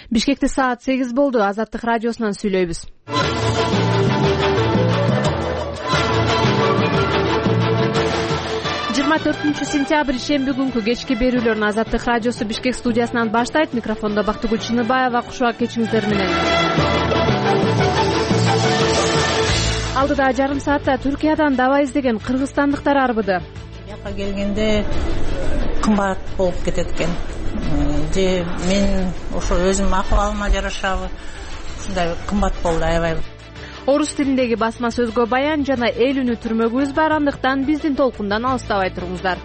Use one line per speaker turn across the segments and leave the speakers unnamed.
Бишкекте саат 8 болду. Азаттык радиосунан сүйлөйбүз. 24-сентябрь ишемби күнкү кечки берүүлөрүн Азаттык радиосу Бишкек студиясынан баштайт. Микрофондо Бактыгүл Чыныбаева, кушуга кечиңиздер менен. Алдыда жарым саатта Түркиядан даба издеген кыргызстандыктар арбыды.
Жака келгенде кымбат болуп кетет экен. Же мен ошо өзүм акыбалыма жарашабы ушундай кымбат болду аябай.
Орус тилиндеги басма сөзгө баян жана эл үнү түрмөгүбүз бар, андыктан биздин толкундан алыстабай туруңуздар.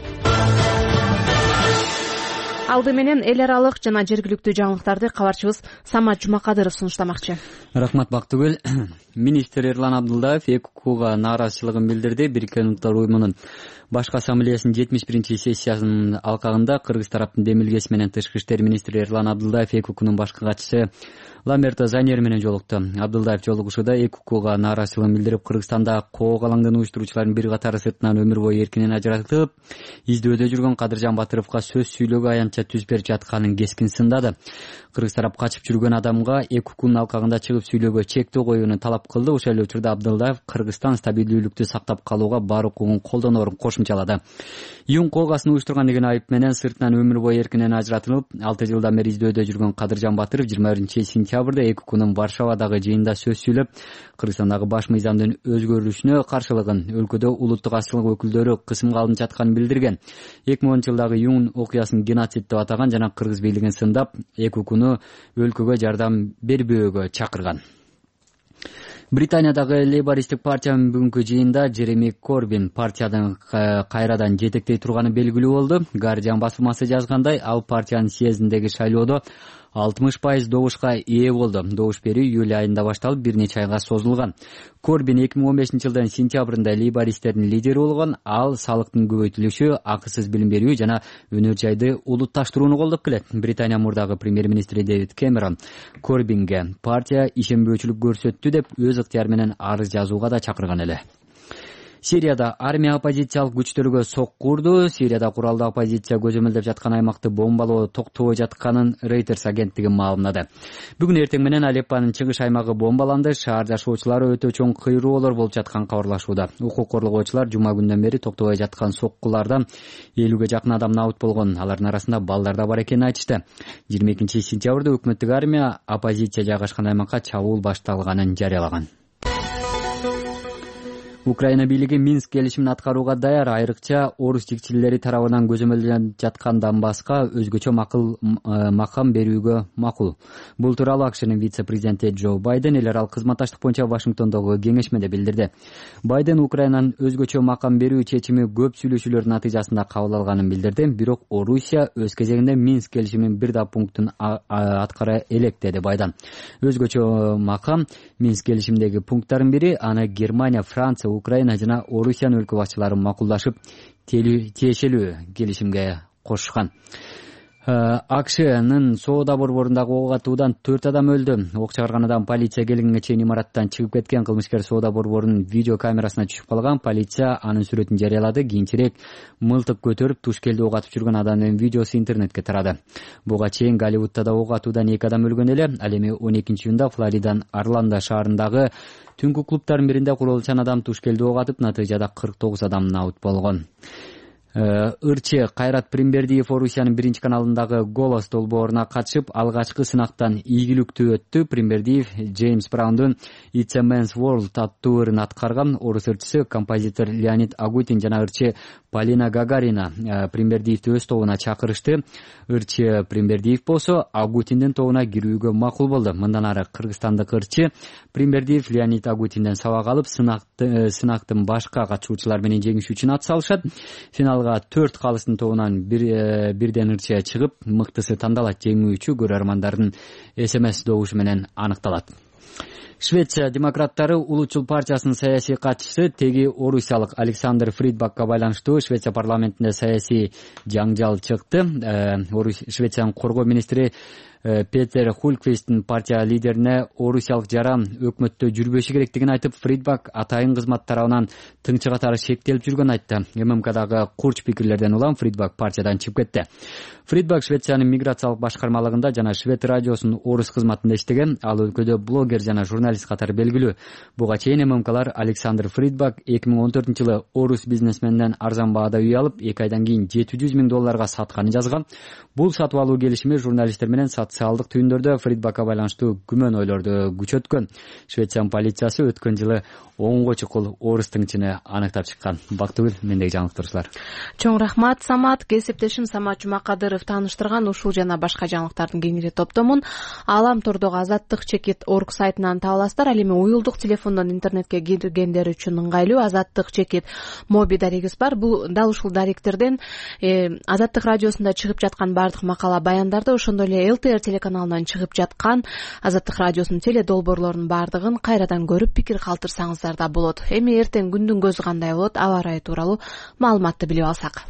Алды менен эл аралык жана жергиликтүү жаңылыктарды кабарчыбыз Самат Жумакадыров сунуштамакчы.
Рахмат Бактыгүл. Министр Эрлан Абдылдаев ЭКУга нааразычылыгын билдирди. Бириккен Улуттар уюмунун башкы ассамблеясынын 71-сессиясынын алкагында кыргыз тараптын демилгеси менен тышкы иштер министри Эрлан Абдылдаев ЭКУнун башкы катчысы Ламерто Заньер менен жолукту. Абдылдаев жолугушууда ЭКУга нааразычылыгын билдирип, Кыргызстанда коок алаңдын уюштуруучулардын бир катары сыртынан өмүр бою эркинен ажыратылып, издөөдө жүргөн Кадыржан Батыровго сөз сүйлөөгө аянтча түз берип жатканын кескин сындады. Кыргыз тарап качып жүргөн адамга ЭКУнун алкагында чыгып сүйлөөгө чектөө коюуну талап кылды. Ошол эле учурда Абдылдаев Кыргызстан стабилдүүлүктү сактап калууга бар укугун колдоноорун кошумчалады. Июн коогасын уюштурган деген айып менен сыртынан өмүр бою эркинен ажыратылып, 6 жылдан бери издөөдө жүргөн Кадыржан Батыров 21-сентябрда ЭКУнун Варшавадагы жыйында сөз сүйлөп, Кыргызстандагы баш мыйзамдын өзгөрүлүшүнө каршылыгын, өлкөдө улуттук азчылык өкүлдөрү кысымга алынып жатканын билдирген. 2010-жылдагы июнь окуясын геноцид деп атаган жана кыргыз бийлигин сындап, ЭКУну өлкөгө жардам бербөөгө чакырган. Британиядагы Лейбористтик партиянын бүгүнкү жыйында Джереми Корбин партиядан кайрадан жетектей турганы белгилүү болду. Guardian басылмасы жазгандай, ал партиянын съездиндеги шайлоодо 60% добушка ээ болду. Добуш берүү июль айында башталып, бир нече айга созулган. Корбин 2015-жылдын сентябрында лейбористтердин лидери болгон. Ал салыктын көбөйтүлүшү, акысыз билим берүү жана өнөр жайды улутташтырууну колдоп келет. Британия мурдагы премьер-министри Дэвид Кэмерон Корбинге партия ишенбөөчүлүк көрсөттү деп өз ыктыяры менен арыз жазууга да чакырган эле. Сирияда армия оппозициялык күчтөргө сокку урду. Сирияда куралдуу оппозиция көзөмөлдөп жаткан аймакты бомбалоо токтобой жатканын Reuters агенттиги маалымдады. Бүгүн эртең менен Алеппонун чыгыш аймагы бомбаланды. Шаар жашоочулары өтө чоң кыйроолор болуп жаткан кабарлашууда. Укук коргоочулар жума күндөн бери токтобой жаткан соккулардан 50ге жакын адам набыт болгон. Алардын арасында балдар да бар экенин айтышты. 22-сентябрда өкмөттүк армия оппозиция жайгашкан аймакка чабуул башталганын жарыялаган. Украина бийлиги Минск келишимин аткарууга даяр, айрыкча орус жигчилери тарабынан көзөмөлдөнүп жаткан Донбасска өзгөчө макам берүүгө макул. Бул тууралуу АКШнын вице-президенти Джо Байден эл аралык кызматташтык боюнча Вашингтондогу кеңешмеде билдирди. Байден Украинанын өзгөчө макам берүү чечими көп сүйлөшүүлөрдүн натыйжасында кабыл алганын билдирди. Бирок Орусия өз кезегинде Минск келишиминин бир да пунктун аткара элек, деди Байден. Өзгөчө макам Минск келишиминдеги пункттардын бири, аны Германия, Франция, Украина жана Орусиянын өлкө башчылары макулдашып, тиешелүү келишимге кошушкан. АКШнын соода борборундагы ок атуудан 4 адам өлдү. Ок чыгарган адам полиция келгенге чейин имараттан чыгып кеткен. Кылмышкер соода борборунун видео камерасына түшүп калган. Полиция анын сүрөтүн жарыялады. Кийинчерээк мылтык көтөрүп туш келди ок атып жүргөн адамдын видеосу интернетке тарады. Буга чейин Голливудда да ок атуудан 2 адам өлгөн эле. Ал эми 12-июнда Флориданын Орландо шаарындагы түнкү клубтардын биринде куролчан адам туш келди ок атып, натыйжада 49 адам набыт болгон. Ырчы Кайрат Примбердиев Орусиянын биринчи каналындагы «Голос» долбооруна катышып, алгачкы сынактан ийгиликтүү өттү. Примбердиев Джеймс Браундун «It's a Man's World» аттуу ырын аткарган. Орус ырчысы композитор Леонид Агутин жана ырчы Полина Гагарина Примбердиевди өз тобуна чакырышты. Ырчы Примбердиев болсо Агутиндин тобуна кирүүгө макул болду. Мындан ары кыргызстандык ырчы Примбердиев Леонид Агутинден сабак алып, сынактын башка катышуучулар менен жеңиш үчүн ат салышат. Финалга 4 калыстын тобунан бирден ырчы чыгып, мыктысы тандалат. Жеңүүчү көрөрмандардын СМС добушу менен аныкталат. Швеция демократтары Улутчул партиясынын саясий катчысы теги орусиялык Александр Фридбакка байланыштуу Швеция парламентинде саясий жаңжал чыкты. Швециянын коргоо министри Петер Хульквисттин партия лидерине орусиялык жара өкмөттө жүрбөшү керектигин айтып, Фридбак атайын кызмат тарабынан тыңчы катары шектелип жүргөнүн айтты. ММКдагы курч пикирлерден улам Фридбак партиядан чыгып кетти. Фридбак Швециянын миграциялык башкармалыгында жана Швед радиосунун орус кызматында иштеген. Ал өлкөдө блогер жана журналист катары белгилүү. Буга чейин ММКлар Александр Фридбак 2014-жылы орус бизнесменден арзан баада үй алып, 2 айдан кийин $700 000 сатканын жазган. Бул сатып алуу келишими журналисттер менен социалдык түйүндөрдө Фридбакка байланыштуу күмөн ойлорду күчөткөн. Швециянын полициясы өткөн жылы 10 чукул орус тыңчыны аныктап чыккан. Бактыгүл, мендеги жаңылыктар.
Чоң рахмат, Самат. Кесиптешим Самат Жумакадыров тааныштырган ушул жана башка жаңылыктардын кеңири топтомун Алам Тордогу Азаттык чекит орг сайтынан таба аласыздар. Ал эми уюлдук телефондон интернетке киргендер үчүн ыңгайлуу Азаттык чекит моби дарегибиз бар. Бул дал ушул даректерден Азаттык радиосунда чыгып жаткан бардык макала баяндарды, ошондой эле ЛТР телеканалынан чыгып жаткан Азаттык радиосунун теле долбоорлорунун бардыгын кайрадан көрүп пикир калтырсаңыздар да болот. Эми эртең күндүн көзү кандай болот, аба ырайы тууралуу маалыматты билип алсак.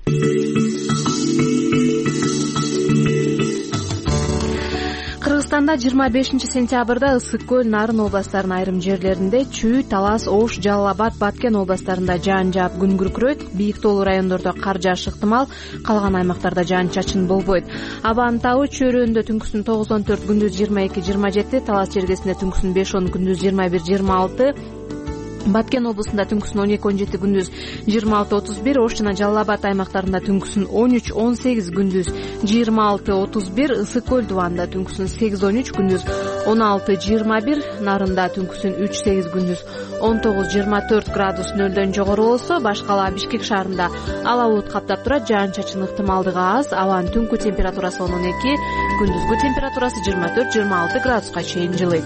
Кыргызстанда 25 сентябрда Ысык көл, Нарын областарынын айрым жерлеринде, Чүй, Талас, Ош, Жалал Абад, Баткен областарында жаан жаап күн күркүрөйт. Бийик тоолуу райондордо кар жааш ыктымал, калган аймактарда жаан-чачын болбойт. Абанын табы чөйрөндө түнкүсүн 9-14, күндүз 22-27, Талас жергесинде түнкүсүн 5-10, күндүз 21-26, Баткен облусунда түнкүсүн 12-17, күндүз 26-31, Ош жана Жалал Абад аймактарында түнкүсүн 13-18, күндүз 26-31, Ысык көл дубанында түнкүсүн 8-13, күндүз 16-21, Нарында түнкүсүн 3-8, күндүз 19-24 градус нөлдөн жогору болсо, башкала Бишкек шаарында ала булут каптап турат, жаан-чачын ыктымалдыгы аз, абанын түнкү температурасы 12, күндүзгү температурасы 24-26 градуска чейин жылыйт.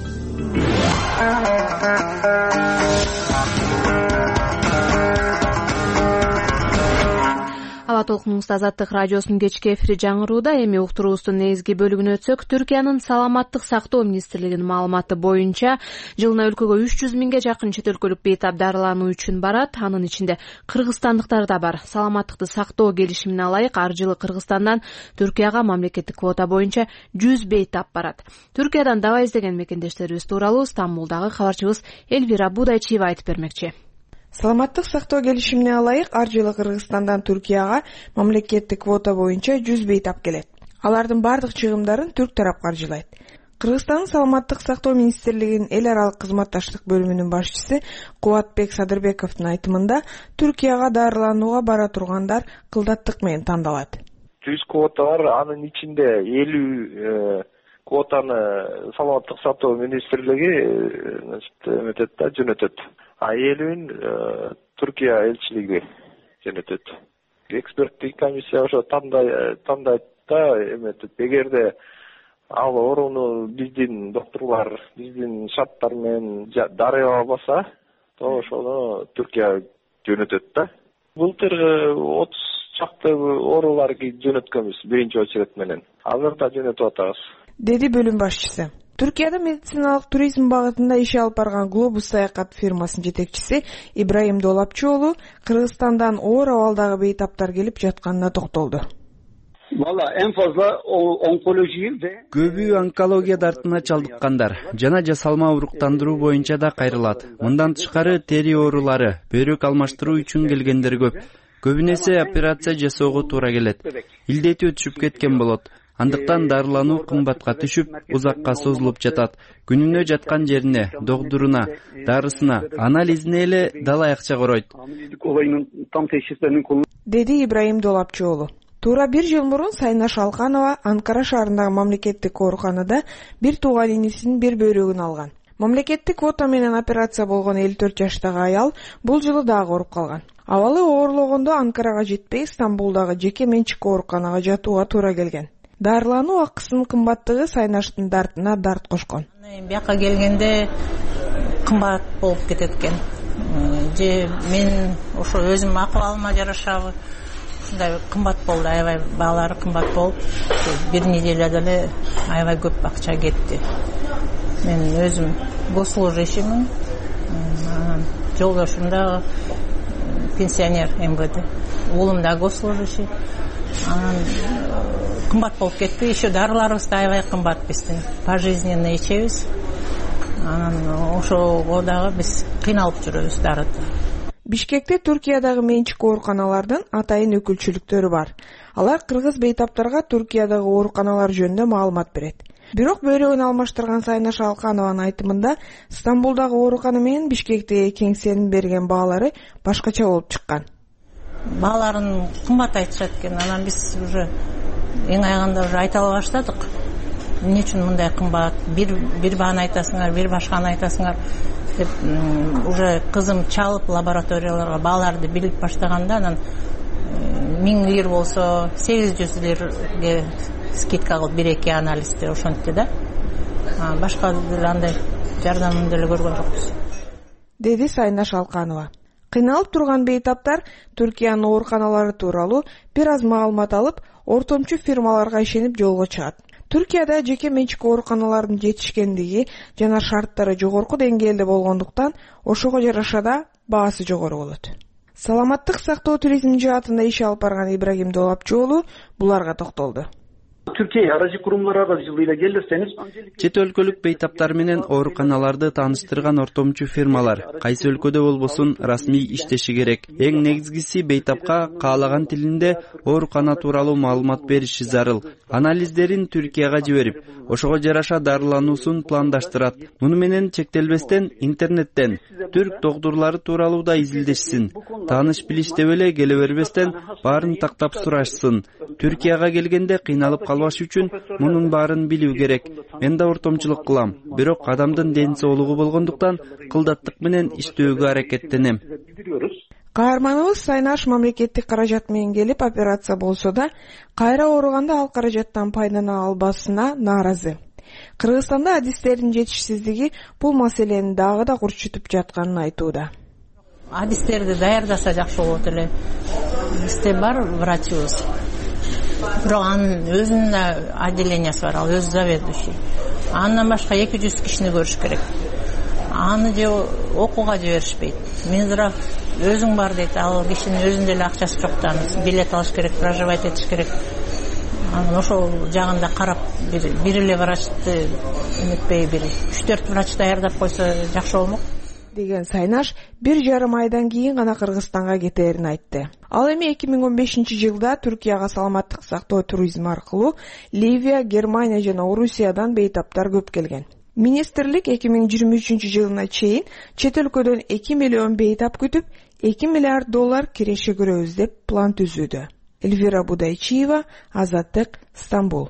Аба толкунуңузда Азаттык радиосунун кечки эфири жаңырууда. Эми уктуруубуздун негизги бөлүгүнө өтсөк, Түркиянын саламаттык сактоо министрлигинин маалыматы боюнча жылына өлкөгө 300 000ге жакын чет өлкөлүк бейтап дарылануу үчүн барат. Анын ичинде кыргызстандыктар да бар. Саламаттыкты сактоо келишимине ылайык ар жылы Кыргызстандан Түркияга мамлекеттик квота боюнча 100 бейтап барат. Түркиядан даба издеген мекендештерибиз тууралуу Стамбулдагы кабарчыбыз Эльвира Будайчиева айтып бермекчи.
Саламаттык сактоо келишимине ылайык ар жылы Кыргызстандан Түркияга мамлекеттик квота боюнча 100 бейтап келет. Алардын бардык чыгымдарын түрк тарап каржылайт. Кыргызстандын саламаттык сактоо министрлигинин эл аралык кызматташтык бөлүмүнүн башчысы Кубатбек Садырбековдун айтымында, Түркияга дарыланууга бара тургандар кылдаттык менен тандалат.
100 квота бар, анын ичинде 50 квотаны саламаттык сактоо министрлиги жөнөтөт. А 50-ün Түркия элчилиги жөнөтөт. Эксперттик комиссия ошо тандайт да, эгерде ал орууну биздин докторлор биздин шарттар менен дарыяй албаса, то ошону Түркия жөнөтөт да. Былтыр 30 чакты оорулар жөнөткөнбүз биринчи очередь менен. Азыр да жөнөтүп атабыз,
деди бөлүм башчысы. Түркияда медициналык туризм багытында иш алып барган Глобус саякат фирмасынын жетекчиси Ибраим Долапчоолу Кыргызстандан оор абалдагы бейтаптар келип жатканына токтолду.
Көбү онкология дартына чалдыккандар жана жасалма уруктандыруу боюнча да кайрылат. Мындан тышкары тери оорулары, бөйрөк алмаштыруу үчүн келгендер көп. Көбүнесе операция жасоого туура келет. Илдети өтүшүп кеткен болот. Андыктан дарылануу кымбатка түшүп, узакка созулуп жатат. Күнүнө жаткан жерине, докторуна, дарысына, анализине эле далай акча коройт,
деди Ибраим Долапчоолу. Туура 1 жыл мурун Сайнаш Алканова Анкара шаарындагы мамлекеттик ооруканада бир тууган инисинин бир бөйрөгүн алган. Мамлекеттик квота менен операция болгон 54 жаштагы аял бул жылы дагы ооруп калган. Абалы оорлогондо Анкарага жетпей, Стамбулдагы жеке менчик ооруканага жатууга туура келген. Дарылануу акысынын кымбаттыгы Сайнаштын дартына дарт кошкон.
Бияка келгенде кымбат болуп кетет экен. Же мен ошо өзүм акыбалыма жарашабы ушундай кымбат болду, аябай баалары кымбат болуп, бир неделяда эле аябай көп акча кетти. Мен өзүм госслужащиймин, жолдошум да пенсионер МВД, уулум да госслужащий. Анан кымбат болуп кетти. Еще дарыларыбыз да аябай кымбат биздин. Пожизненно ичебиз. Анан ошого дагы биз кыйналып жүрөбүз дарыды.
Бишкекте Түркиядагы менчик ооруканалардын атайын өкүлчүлүктөрү бар. Алар кыргыз бейтаптарга Түркиядагы ооруканалар жөнүндө маалымат берет. Бирок бөйрөгүн алмаштырган Сайнаш Алканованын айтымында Стамбулдагы оорукана менен Бишкектеги кеңсенин берген баалары башкача болуп чыккан.
Бааларын кымбат айтышат экен. Анан биз уже эң аягында уже айта баштадык. Эмне үчүн мындай кымбат? Бир бааны айтасыңар, бир башканы айтасыңар деп уже кызым чалып лабораторияларга бааларды билип баштаганда анан 1000 лир болсо 800 лирге скидка кылып 1-2 анализди ошентти да. Башка деле андай жардамын деле көргөн жокпуз.
Деди Сайнаш Алканова. Кыйналып турган бейтаптар Түркиянын ооруканалары тууралуу бир аз маалымат алып, ортомчу фирмаларга ишенип жолго чыгат. Түркияда жеке менчик ооруканалардын жетишкендиги жана шарттары жогорку деңгээлде болгондуктан ошого жараша да баасы жогору болот. Саламаттык сактоо туризм жаатында иш алып барган Ибрагим Долапчыоğlu буларга токтолду.
Türkiye aracı kurumları aracılığıyla gelirseniz
чет өлкөлүк бейтаптар менен ооруканаларды тааныштырган ортомчу фирмалар кайсы өлкөдө болбосун расмий иштеши керек. Эң негизгиси бейтапка каалаган тилинде оорукана тууралуу маалымат бериши зарыл. Анализдерин Түркияга жиберип, ошого жараша дарылануусун пландаштырат. Муну менен чектелбестен интернеттен түрк доктурлары тууралуу да изилдешсин. Тааныш билиштеп эле келе бербестен баарын тактап сурашсын. Түркияга келгенде кыйналып калбаш үчүн мунун баарын билүү керек. Мен да ортомчулук кылам. Бирок адамдын ден соолугу болгондуктан кылдаттык менен иштөөгө аракеттенем.
Каарманыбыз Сайнаш мамлекеттик каражат менен келип операция болсо да, кайра ооруганда ал каражаттан пайдалана албасына нааразы. Кыргызстанда адистердин жетишсиздиги бул маселени дагы да курчутуп жатканын айтууда.
Адистерди даярдаса жакшы болот эле. Бизде бар врачыбыз. Бирок анын өзүнүн да отделениясы бар, ал өзү заведующий. Андан башка 200 кишини көрүш керек. Аны же окууга жиберишпейт. Минздрав өзүң бар дейт, ал кишинин өзүндө эле акчасы жок да, билет алыш керек, проживать этиш керек. Анан ошол жагында карап бир эле врачты эметпей, бир 3-4 врач даярдап койсо жакшы болмок
деген Сайнаш 1,5 айдан кийин гана Кыргызстанга кетерин айтты. Ал эми 2015-жылда Түркияга саламаттык сактоо туризми аркылуу Ливия, Германия жана Орусиядан бейтаптар көп келген. Министрлик 2023-жылына чейин чет өлкөдөн 2 миллион бейтап күтүп, $2 миллиард киреше көрөбүз деп план түзүүдө. Эльвира Будайчиева, Азаттык, Стамбул.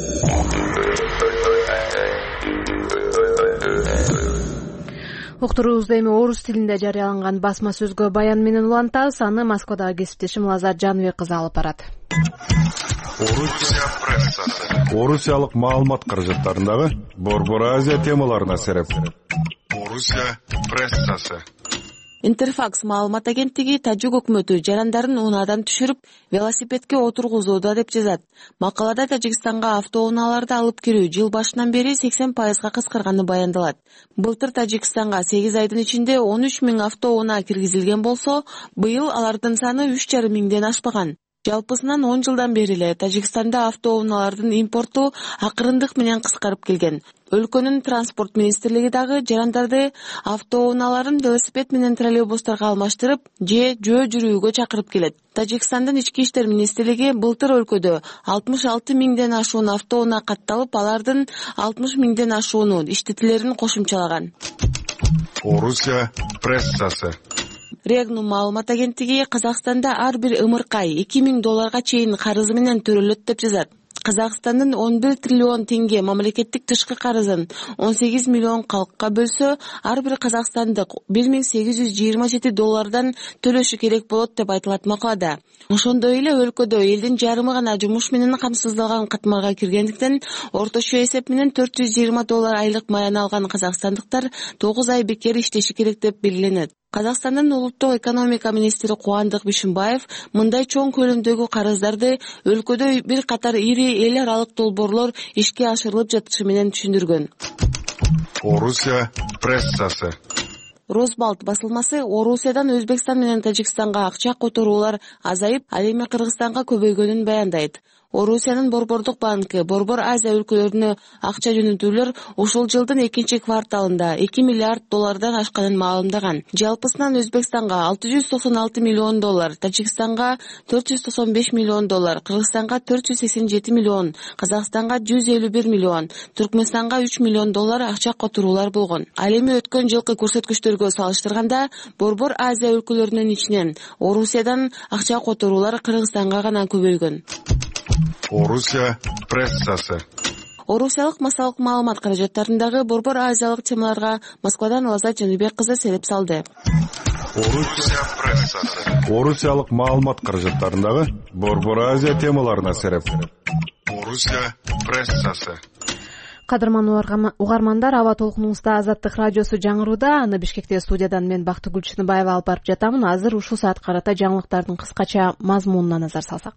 Уктуруубузду эми орус тилинде жарыяланган басма сөзгө баян менен улантабыз. Аны Москвадагы кесиптешим Лазат Жаныбек кызы алып барат.
Орусия прессасы. Орусиялык маалымат каражаттарындагы Борбор Азия темаларына сереп. Орусия прессасы.
Интерфакс маалымат агенттиги тажик өкмөтү жарандарын унаадан түшүрүп, велосипедке отургузууда деп жазат. Макалада Тажикстанга автоунааларды алып кирүү жыл башынан бери 80%га кыскарганы баяндалат. Былтыр Тажикстанга 8 айдын ичинде 13 000 автоунаа киргизилген болсо, быйыл алардын саны 3,5 миңден ашпаган. Жалпысынан 10 жылдан бери эле Тажикстанда автоунаалардын импорту акырындык менен кыскарып келген. Өлкөнүн транспорт министрлиги дагы жарандарды автоунааларын велосипед менен троллейбустарга алмаштырып, жөө жүрүүгө чакырып келет. Тажикстандын ички иштер министрлиги былтыр өлкөдө 66 миңден ашуун автоунаа катталып, алардын 60 миңден ашууну иштетилерин кошумчалаган.
Орусия прессасы.
Регнум маалымат агенттиги Казакстанда ар бир ымыркай $2,000 чейин карызы менен төрөлөт деп жазат. Казакстандын 11 триллион теңге мамлекеттик тышкы карызын 18 миллион калкка бөлсө, ар бир казакстандык $1,827 төлөшү керек болот деп айтылат макалада. Ошондой эле өлкөдө элдин жарымы гана жумуш менен камсыздалган катмарга киргендиктен, орточо эсеп менен $420 айлык маян алган казакстандыктар 9 ай бекер иштеши керек деп белгиленет. Казакстандын улуттук экономика министри Кубандык Бишимбаев мындай чоң көлөмдөгү карыздарды өлкөдө бир катар ири эл аралык долбоорлор ишке ашырылып жатышы менен түшүндүргөн.
Орусия прессасы.
Росбалт басылмасы Орусиядан Өзбекстан менен Тажикстанга акча которуулар азайып, ал эми Кыргызстанга көбөйгөнүн баяндайт. Орусиянын Борбордук банкы Борбор Азия өлкөлөрүнө акча жөнөтүүлөр ушул жылдын 2-кварталында $2 миллиард ашканын маалымдаган. Жалпысынан Өзбекстанга $696 миллион, Тажикстанга $495 миллион, Кыргызстанга $487 миллион, Казакстанга $151 миллион, Түркмөнстанга $3 миллион акча которуулар болгон. Ал эми өткөн жылкы көрсөткүчтөргө салыштырганда Борбор Азия өлкөлөрүнүн ичинен Орусиядан акча которуулар Кыргызстанга гана көбөйгөн.
Орусия прессасы.
Орусиялык массалык маалымат каражаттарындагы Борбор Азиялык темаларга Москвадан Лазат Жаныбек кызы сереп салды.
Орусия прессасы. Орусиялык маалымат каражаттарындагы Борбор Азия темаларына сереп. Орусия прессасы.
Кадырман угармандар, аба толкунубузда Азаттык радиосу жаңырууда. Аны Бишкекте студиядан мен Бактыгүл Чыныбаева алып барып жатамын. Азыр ушул саат карата жаңылыктардын кыскача мазмунуна назар салсак.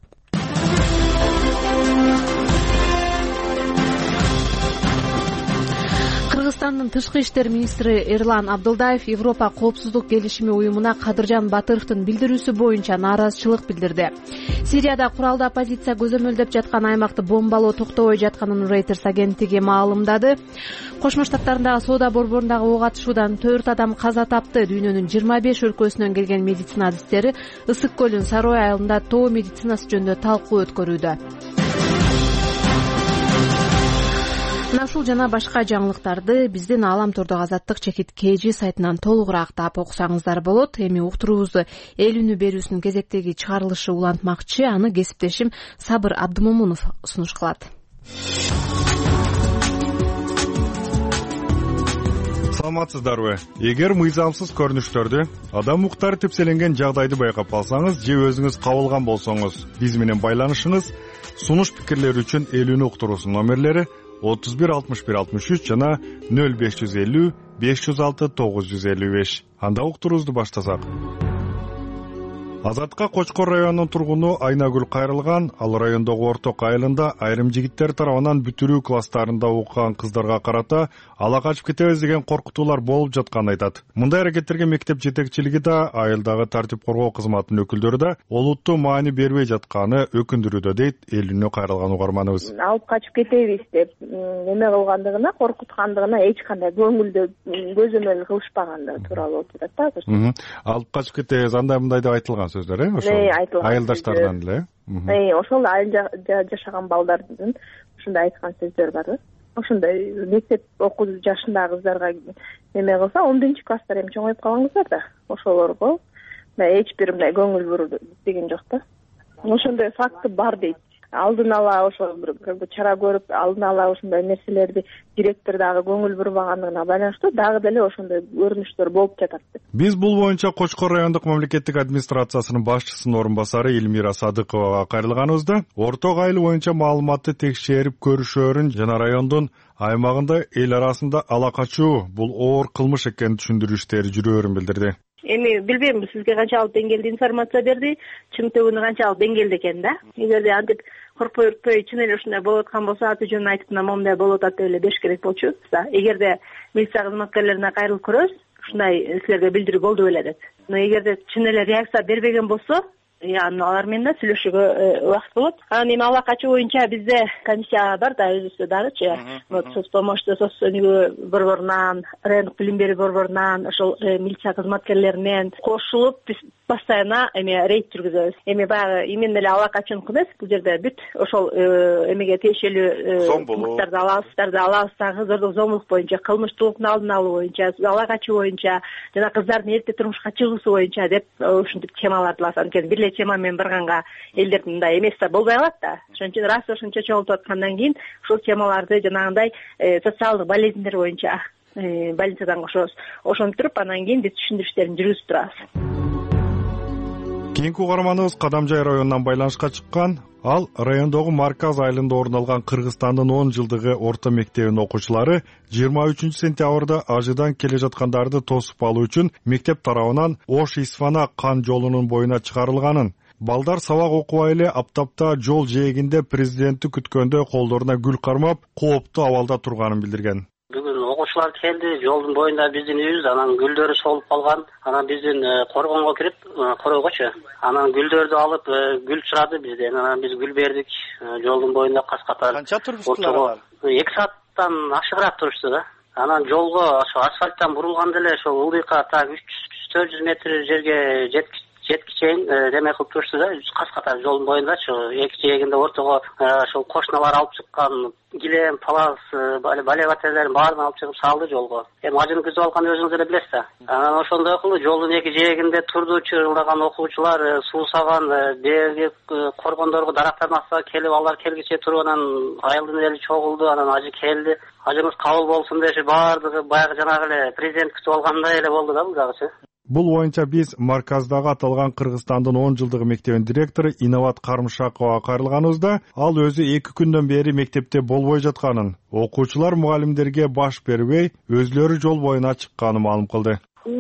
Кыргызстандын тышкы иштер министри Эрлан Абдылдаев Европа коопсуздук келишими уюмуна Кадыржан Батыровдун билдирүүсү боюнча нааразычылык билдирди. Сирияда куралдуу оппозиция көзөмөлдөп жаткан аймакты бомбалоо токтобой жатканын Reuters агенттиги маалымдады. Кошмо Штаттарындагы соода борборундагы ок атышуудан 4 адам каза тапты. Дүйнөнүн 25 өлкөсүнөн келген медицина адистери Ысык көлүн Сарой айылында тоо медицинасы жөнүндө талкуу өткөрүүдө. Ушул жана башка жаңылыктарды биздин Аалам Тордогу Азаттык чекит KG сайтынан толугураак таап окусаңыздар болот. Эми уктуруубузду эл үнү берүүсүнүн кезектеги чыгарылышы улантмакчы. Аны кесиптешим Сабыр Абдымомунов сунуш кылат.
Саламатсыздарбы? Эгер мыйзамсыз көрүнүштөрдү, адам укуктары тепселенген жагдайды байкап алсаңыз же өзүңүз кабылган болсоңуз, биз менен байланышыңыз. Сунуш пикирлери үчүн эл үнү уктуруусунун номерлери 31 61 63 жана 0550 506 955. Анда уктуруубузду баштасак. Азатка Кочкор районунун тургуну Айнагүл кайрылган. Ал райондогу Орток айылында айрым жигиттер тарабынан бүтүрүү класстарында окуган кыздарга карата ала качып кетебиз деген коркутуулар болуп жатканын айтат. Мындай аракеттерге мектеп жетекчилиги да, айылдагы тартип коргоо кызматынын өкүлдөрү да олуттуу маани бербей жатканы өкүндүрүүдө, дейт эл үнүнө кайрылган угарманыбыз.
Алып качып кетебиз деп неме кылгандыгына, коркуткандыгына эч кандай көңүлдө көзөмөл кылышпагандыгы тууралуу болуп жатат да.
Алып качып кетебиз, андай мындай деп айтылган сөздөр, ошол айылдаштардан эле.
Ошол айылда жашаган балдардын ушундай айткан сөздөр бар да. Ошондой мектеп окуучу жашындагы кыздарга неме кылса, 10-класстар эми чоңоюп калган кыздар да. Ошолорго эч бир мындай көңүл буруу деген жок да. Ошондой факты бар дейт. Алдын ала ошо бир чара көрүп, алдын ала ошондой нерселерди директор дагы көңүл бурбагандыгына байланыштуу дагы деле ошондой көрүнүштөр болуп жатат.
Биз бул боюнча Кочкор райондук мамлекеттик администрациясынын башчысынын орун басары Элмира Садыковага кайрылганыбызда Орток айылы боюнча маалыматты текшерип көрүшөөрүн жана райондун аймагында эл арасында ала качуу бул оор кылмыш экенин түшүндүрүү иштери жүрөөрүн билдирди.
Эми билбейм, сизге канчалык деңгээлде информация берди, чындыгы канчалык деңгээлде экен да. Эгерде антип коркпой өртпөй чын эле ушундай болуп аткан болсо, аты жөнүн айтып момундай болуп атат деп эле бериш керек болчу. Эгерде милиция кызматкерлерине кайрылып көрөбүз, ушундай силерге билдирүү болду беле деп. Но эгерде чын эле реакция бербеген болсо, алар менен да сүйлөшүүгө убакыт болот. Анан эми ала качуу боюнча бизде комиссия бар да, өзүбүздө дагычы. Вот соцпомощь соцөнүгүү борборунан, райондук билим берүү борборунан, ошол милиция кызматкерлеринен кошулуп биз постоянно эми рейд жүргүзөбүз. Эми баягы именно эле ала качууну эмес, бул жерде бүт ошол эмеге тиешелүү пункттарды алабыз, кыздардын зомбулук боюнча, кылмыштуулуктун алдын алуу боюнча, ала качуу боюнча жана кыздардын эрте турмушка чыгуусу боюнча деп ушинтип темаларды алабыз. Анткени бир эле тема менен барганга элдердин мындай эмеси да болбой калат да. Ошон үчүн раз ошончо чогултуп аткандан кийин ушул темаларды жанагындай социалдык болезньдер боюнча больницадан кошобуз. Ошентип анан кийин биз түшүндүрүү иштерин жүргүзүп турабыз.
Кийинки угарманыбыз Кадамжай районунан байланышка чыккан. Ал райондогу Марказ айылында орун алган Кыргызстандын 10 жылдыгы орто мектебинин окуучулары 23 сентябрда ажыдан келе жаткандарды тосуп алуу үчүн мектеп тарабынан Ош-Исфана кан жолунун боюна чыгарылганын, балдар сабак окубай эле аптапта жол жээгинде президентти күткөндө колдоруна гүл кармап, кооптуу абалда турганын билдирген.
Бүгүн окуш окуучулар келди, жолдун боюнда биздин үйүбүз, анан гүлдөрү солуп калган. Анан биздин коргонго кирип, коройгочу. Анан гүлдөрдү алып, гүл сурады бизден. Анан биз гүл бердик. Жолдун боюнда кас-катар.
Канча турмуштуулар?
2 сааттан ашыгыраак турушту да. Анан жолго ошо асфальттан бурулганда эле ошо ылдыйка так 300-400 метр жерге жеткичейин неме кылып турушту да. Кас-катар жолдун боюндачы, эки жээгинде ортого ошол кошуналар алып чыккан килем, палас, балебателерин баарын алып чыгып салды жолго. Ажын күзүп алган өзүңүз эле билесиз да. Анан ошондой кылып жолдун эки жээгинде турду, чырылдаган окуучулар, суусаган дээрлик коргондорго дарактардын астына келип, алар келгиче туруп, анан айылдын эли чогулду, анан ажы келди. Ажыңыз кабыл болсун деп баардыгы баягы жанагы эле президент күтүп алгандай эле болду да бул жагычы.
Бул боюнча биз марказдагы аталган Кыргызстандын 10 жылдыгы мектебинин директору Инабат Карымшаковага кайрылганыбызда, ал өзү 2 күндөн бери мектепте болбой жатканын, окуучулар мугалимдерге баш бербей, өзлөрү жол боюна чыкканын маалым кылды.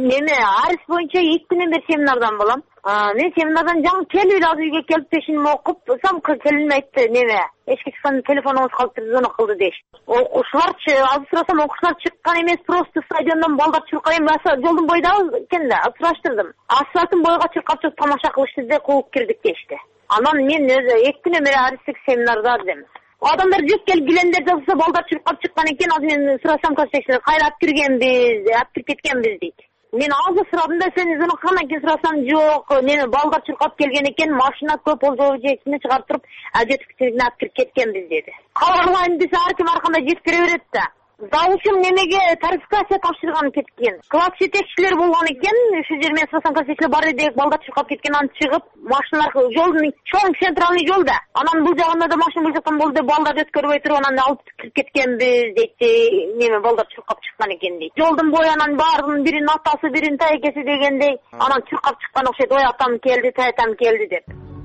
Арыс боюнча 2 күндөн бери семинардан болом. Мен семинардан жаңы келип азыр үйгө келип пешиними окуп, сам келиниме айтты, эшикке чыкканда телефонуңуз калыптыр, звонок кылды дейт. Окуучуларчы, азыр сурасам окуучулар чыккан эмес, просто стадиондон балдар чуркай эмес, жолдун бойдагы экен да, сураштырдым. Асфальттын бойго чыркап чыгып тамаша кылышты деп кууп кирдик дешти. Анан мен өзү 2 күндөн бери арыстык семинарда дем. Адамдар жүк келип гилендер жазса, балдар чуркап чыккан экен, азыр мен сурасам кайсы кайра алып киргенбиз, алып кирип кеткенбиз дейт. Мен азыр сурадым да, сен звоноккандан кийин сурасам, жок, балдар чуркап келген экен, машина көп ол жол жээгине чыгарып туруп, жеткичилигине алып кирип кеткенбиз деди. Кабарлайм десе, ар ким ар кандай жеткире берет да. Завучум немеге тарификация тапшырган кеткен. Класс жетекчилер болгон экен, ушул жер мен сурасам класс бар элек, балдар чуркап кеткен, анан чыгып, машиналар жолдун чоң центральный жолда. Анан бул жагында да машина бул жактан болду, балдар өткөрбөй туруп, анан алып кирип кеткенбиз дейт, балдар чуркап чыккан экен дейт. Жолдун бою анан баарынын биринин атасы, биринин тайкеси дегендей, анан чуркап чыккан окшойт, ой атам келди, тайтам келди деп.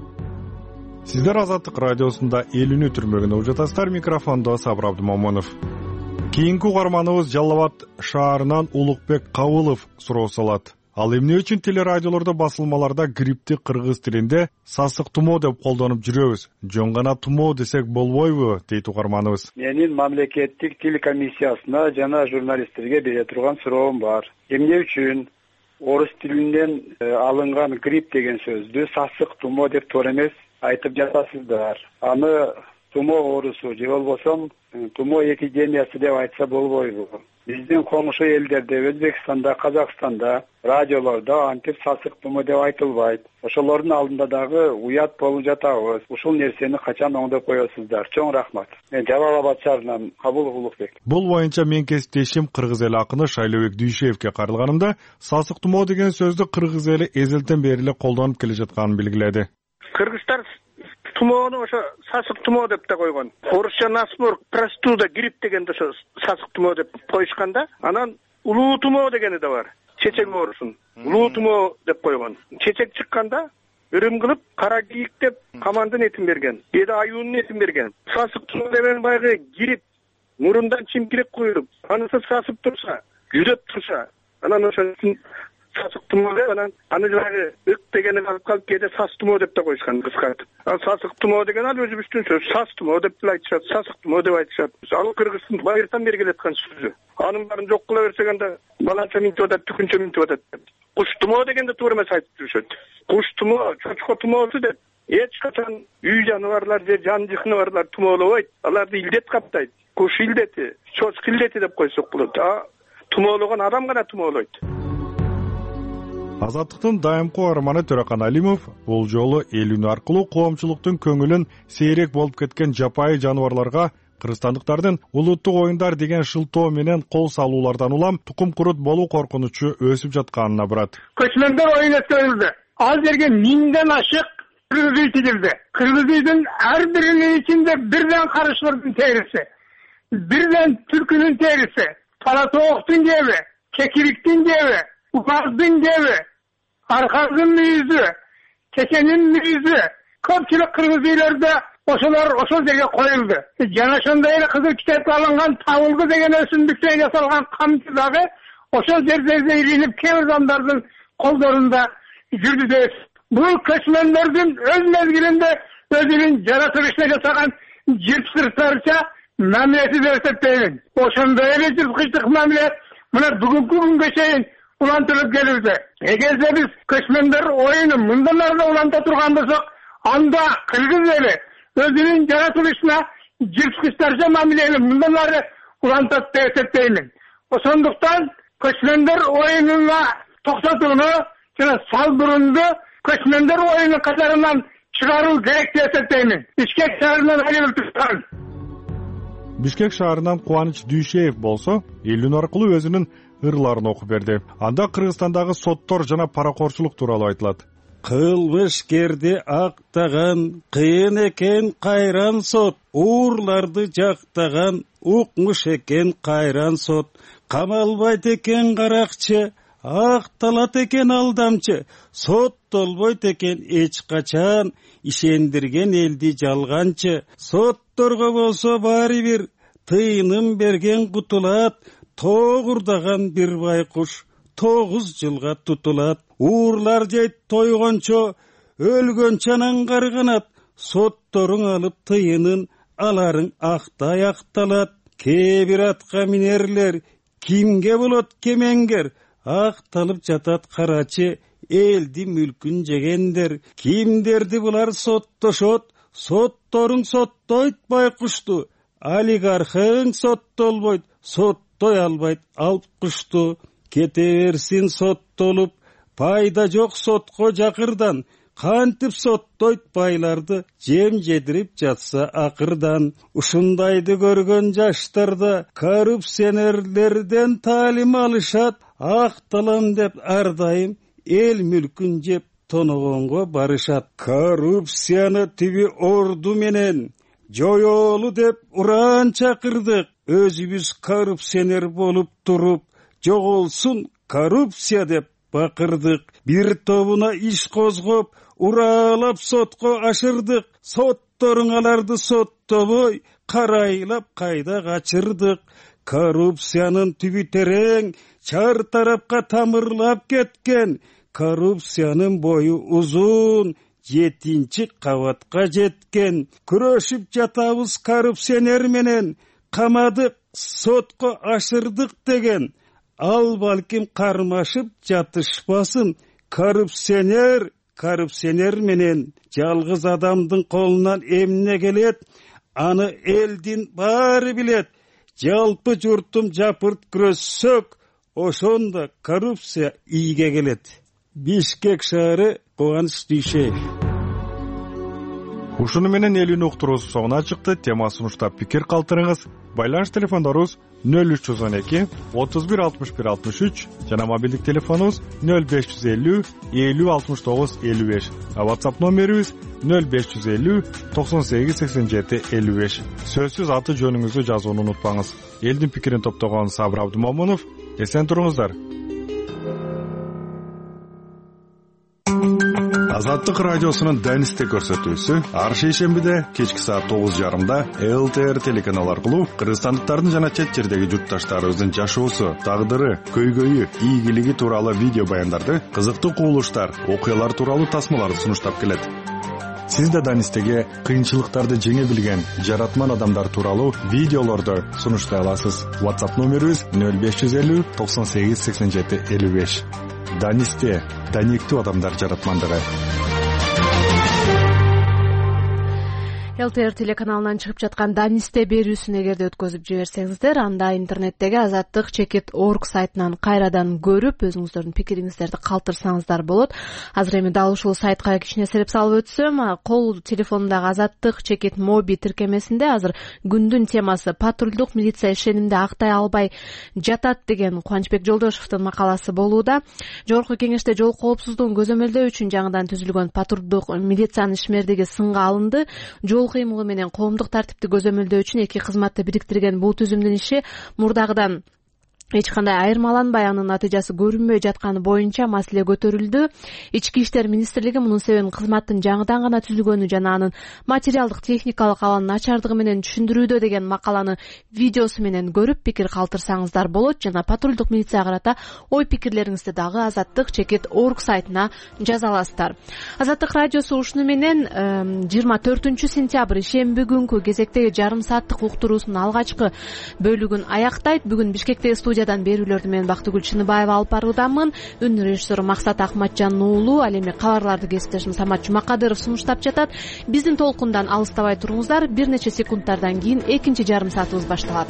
Сиздер Азаттык радиосунда элүүнү түрмөгүнө угуп жатасыздар, микрофондо Сабыр Абдымомунов. Кийинки угарманыбыз Жалал Абад шаарынан Улукбек Кабылов суроо салат. Ал эмне үчүн телерадиолордо басылмаларда грипти кыргыз тилинде сасык тумоо деп колдонуп жүрөбүз? Жөн гана тумоо десек болбойбу, дейт угарманыбыз.
Менин мамлекеттик тил комиссиясына жана журналисттерге бере турган суроом бар. Эмне үчүн орус тилинен алынган грипп деген сөздү сасык тумоо деп туура эмес айтып жатасыздар? Аны тумоо оорусу же болбосо тумоо эпидемиясы деп айтса болбойбу? Биздин коңшу элдерде, Өзбекстанда, Казакстанда радиолордо антип сасык тумоо деп айтылбайт. Ошолордун алдында дагы уят болуп жатабыз. Ушул нерсени качан оңдоп коесуздар? Чоң рахмат. Мен Жалал Абад шаарынан Кабылов Улукбек.
Бул боюнча мен кесиптешим кыргыз эл акыны Шайлообек Дүйшеевке кайрылганымда сасык тумоо деген сөздү кыргыз эли эзелтен бери эле колдонуп келе жатканын белгиледи.
Кыргызстар тумоону ошо сасык тумоо деп да койгон. Орусча насморк, простуда, грипп дегенде ошо сасык тумоо деп коюшкан да. Анан улуу тумоо дегени да бар. Чечек оорусун улуу тумоо деп койгон. Чечек чыкканда өрүм кылып, кара кийик деп камандын этин берген. Кээде аюунун этин берген. Сасык тумоо деген баягы кирип, мурундан чимкирек куюлуп, анысы сасып турса, жүдөп турса, анан ошо сасык тумоо деп, анан аны жанагы ык дегени калып кээде сас тумоо деп да коюшкан кыскартып. Ал сасык тумоо деген ал өзүбүздүн сөз, сас тумоо деп деле айтышат, сасык тумоо деп айтышат. Ал кыргыздын байыртан бери келаткан сөзү. Анын баарын жок кыла берсек анда баланча минтип атат, түкүнчө минтип атат. Куш тумоо дегенде туура эмес айтып жүрүшөт. Куш тумоо, чочко тумоосу деп эч качан үй жаныбарлар же жан жыхны барлар тумоолобойт. Аларды илдет каптайт. Куш илдети, чочко илдети деп койсок болот. Тумоологон адам гана тумоолойт.
Азаттыктын дайымкы угарманы Төрөкан Алимов бул жолу элүүнү аркылуу коомчулуктун көңүлүн сейрек болуп кеткен жапайы жаныбарларга кыргызстандыктардын улуттук оюндар деген шылтоо менен кол салуулардан улам тукум курут болуу коркунучу өсүп жатканына бурат.
Көчмөндөр оюн өткөрүлдү. Ал жерге 1000ден ашык кыргыз үй тигилди. Кыргыз үйдүн ар биринин ичинде бирден карышкырдын териси, бирден түлкүнүн териси, кара тооктун кеби, кекириктин кеби, указдын кеби, арказдын мүйүзү, кеченин мүйүзү, көпчүлүк кыргыз үйлөрдө ошол жерге коюлду. Жана ошондой эле кызыл китепке алынган табылгы деген өсүмдүктөн жасалган камчы дагы ошол жердеги илинип кээ бир адамдардын колдорунда жүрдү дейт. Бул көчмөндөрдүн өз мезгилинде өзүнүн жаратылышына жасаган жырткычтарча мамилеси деп эсептеймин. Ошондой эле жырткычтык мамиле мына бүгүнкү күнгө чейин улантылып келүүдө. Эгерде биз көчмөндөр оюну мындан ары уланта турган болсок, анда кыргыз эли өзүнүн жаратылышына жырткычтарча мамилени мындан ары улантат деп эсептеймин. Ошондуктан көчмөндөр оюнуна токтотууну жана салбырынды көчмөндөр оюну катарынан чыгаруу керек деп эсептеймин. Бишкек шаарынан Алиев Туткан.
Бишкек шаарынан Кубаныч Дүйшеев болсо, элүн аркылуу өзүнүн ырларын окуп берди. Анда Кыргызстандагы соттор жана паракорчулук тууралуу айтылат.
Кылмышкерди актаган кыйын экен кайран сот, уурларды жактаган укмуш экен кайран сот, камалбайт экен каракчы, акталат экен алдамчы, соттолбойт экен эч качан, ишендирген элди жалганчы. Сотторго болсо баары бир тыйыным берген кутулат, тогурдаган бир байкуш 9 жылга тутулат. Уурлар жейт тойгончо, өлгөнчө анан карганат, сотторуң алып тыйынын аларың актай акталат. Кээ бир атка минерлер кимге болот кемеңгер, акталып жатат карачы, элди мүлкүн жегендер. Кимдерди булар соттошот, сотторуң соттойт байкушту, олигархың соттолбойт, соттой албайт алп кушту. Кете берсин соттолуп, пайда жок сотко жакырдан, кантип соттойт байларды, жем жедирип жатса акырдан. Ушундайды көргөн жаштарда коррупционерлерден таалим алышат, акталам деп ар дайым эл мүлкүн жеп тоногонго барышат. Коррупцияны тиби орду менен жоёлу деп уран чакырдык, өзүбүз коррупционер болуп туруп, жоголсун коррупция деп бакырдык. Бир тобуна иш козгоп, уралап сотко ашырдык. Сотторуң аларды соттобой, карайлап кайда качырдык. Коррупциянын түбү терең, чар тарапка тамырлап кеткен. Коррупциянын бою узун, 7-чи кабатка жеткен. Күрөшүп жатабыз коррупционер менен, камадык, сотко ашырдык деген. Ал балким кармашып жатышпасын. Коррупционер менен жалгыз адамдын колунан эмне келет, аны элдин баары билет. Жалпы журтум жапырт күрөссөк, ошондо коррупция ийге келет. Бишкек шаары, Кубаныч Дүйшеев.
Ушуну менен элүүнү уктуруусу соңуна чыкты. Тема сунуштап пикир калтырыңыз. Байланыш телефондорубуз 0312 31 61 63 жана мобилдик телефонубуз 0550 50 69 55. WhatsApp номерибиз 0550 98 87 55. Сөзсүз аты жөнүңүздү жазууну унутпаңыз. Элдин пикирин топтогон Сабыр Абдымомунов. Эсен туруңуздар. Азаттык радиосунун Данисте көрсөтүүсү ар шейшембиде кечки саат 9:30 ЛТР телеканалы аркылуу кыргызстандыктардын жана чет жердеги журтташтарыбыздын жашоосу, тагдыры, көйгөйү, ийгилиги тууралуу видео баяндарды, кызыктуу кубулуштар, окуялар тууралуу тасмаларды сунуштап келет. Сиз да Данистеге кыйынчылыктарды жеңе билген жаратман адамдар тууралуу видеолорду сунуштай аласыз. WhatsApp номерибиз 0550 98 87 55. Данисте даниктүү адамдар жаратмандыгы.
ЛТР телеканалынан чыгып жаткан Данисте берүүсүн эгерде өткөзүп жиберсеңиздер, анда интернеттеги azattik.org сайтынан кайрадан көрүп, өзүңүздөрдүн пикириңиздерди калтырсаңыздар болот. Азыр эми дал ушул сайтка кичине сереп салып өтсөм, кол телефонундагы azattik.mobi тиркемесинде азыр күндүн темасы патрулдук милиция ишенимди актай албай жатат деген Кубанычбек Жолдошевдун макаласы болууда. Жогорку кеңеште жол коопсуздугун көзөмөлдөө үчүн жаңыдан түзүлгөн патрулдук милициянын ишмердиги сынга алынды. Жол кыймылы менен коомдук тартипти көзөмөлдөө үчүн эки кызматты бириктирген бул түзүмдүн иши мурдагыдан эч кандай айырмаланбай анын натыйжасы көрүнбөй жатканы боюнча маселе көтөрүлдү. Ички иштер министрлиги мунун себебин кызматтын жаңыдан гана түзүлгөнү жана анын материалдык техникалык абалынын начардыгы менен түшүндүрүүдө деген макаланы видеосу менен көрүп пикир калтырсаңыздар болот. Жана патрулдук милицияга карата ой пикирлериңизди дагы Азаттык чекит орг сайтына жаза аласыздар. Азаттык радиосу ушуну менен 24 сентябрь ишемби күнкү кезектеги жарым сааттык уктуруусунун алгачкы бөлүгүн аяктайт. Бүгүн Бишкектеги студиядан берүүлөрдү мен Бактыгүл Чыныбаева алып баруудамын. Үн режиссеру Максат Акматжан уулу, ал эми кабарларды кесиптешим Самат Жумакадыров сунуштап жатат. Биздин толкундан алыстабай туруңуздар. Бир нече секундтардан кийин экинчи жарым саатыбыз башталат.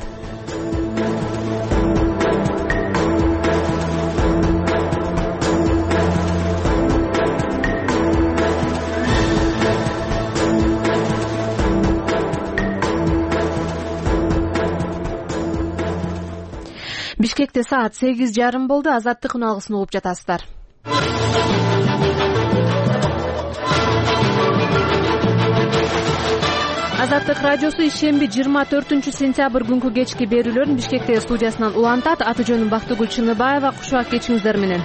Бишкекте саат 8:30 болду. Азаттык үналгысын угуп жатасыздар. Азаттык радиосу ишемби 24 сентябрь күнкү кечки берүүлөрүн Бишкектеги студиясынан улантат. Аты жөнүм Бактыгүл Чыныбаева. Кушубак кечиңиздер менен.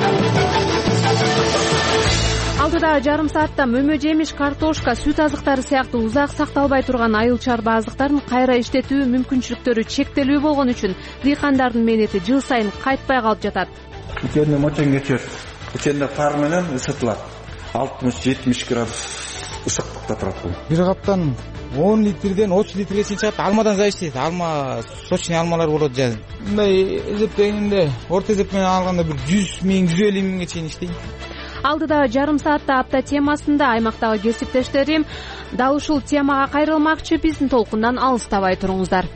Алдыда жарым саатта мөмө жемиш, картошка, сүт азыктары сыяктуу узак сакталбай турган айыл чарба азыктарын кайра иштетүү мүмкүнчүлүктөрү чектелүү болгон үчүн дыйкандардын мээнети жыл сайын кайтпай калып жатат.
Үчөндө мочон кечет. Үчөндө пар менен ысытылат. 60-70 градус ысыктыкта турат бул.
Бир каптан 10 литрден 30 литрге чейин чыгат. Алмадан зависит. Алма, сочный алмалар болот жаз. Мындай эсептегенде, орто эсеп менен алганда бир 100 миң, 150 миңге чейин иштейт.
Алдыда жарым саатта апта темасында аймактагы кесиптештерим дал ушул темага кайрылмакчы. Биздин толкундан алыстабай туруңуздар.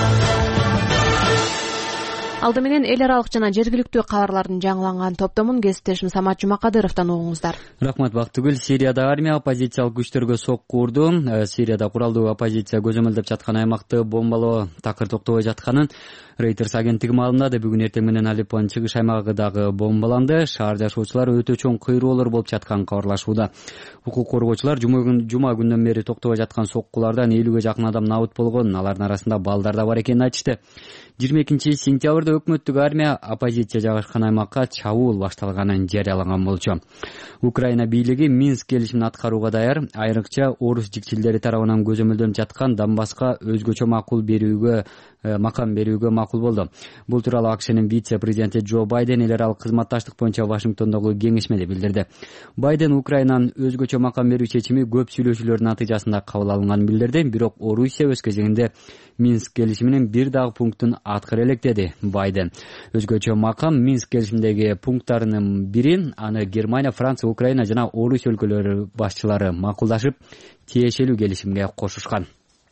Алды менен эл аралык жана жергиликтүү кабарлардын жаңыланган топтомун кесиптешим Самат Жумакадыровдон угуңуздар.
Рахмат Бактыгүл. Сирияда армия оппозициялык күчтөргө сокку урду. Сирияда куралдуу оппозиция көзөмөлдөп жаткан аймакты бомбалоо такыр токтобой жатканын Reuters агенттиги маалымдады. Бүгүн эртең менен Алеппонун чыгыш аймагы дагы бомбаланды. Шаар жашоочулар өтө чоң кыйроолор болуп жатканын кабарлашууда. Укук коргоочулар жума күндөн бери токтобой жаткан соккулардан 50ге жакын адам набыт болгонун, алардын арасында балдар да бар экенин айтышты. 22 сентябрда өкмөттүк армия оппозиция жайгашкан аймакка чабуул башталганын жарыялаган болчу. Украина бийлиги Минск келишимин аткарууга даяр, айрыкча орус жикчилдери тарабынан көзөмөлдөнүп жаткан Донбасска өзгөчө макам берүүгө макул болду. Бул тууралуу АКШнын вице-президенти Джо Байден эл аралык кызматташтык боюнча Вашингтондогу кеңешмеде билдирди. Байден Украинанын өзгөчө макам берүү чечими көп сүйлөшүүлөрдүн натыйжасында кабыл алынганын билдирди. Бирок Орусия өз кезегинде Минск келишиминин бир дагы пунктун аткара элек деди Байден. Өзгөчө макам Минск келишиминдеги пункттарынын бири, аны Германия, Франция, Украина жана Орусия өлкөлөрү башчылары макулдашып, тиешелүү келишимге кошушкан.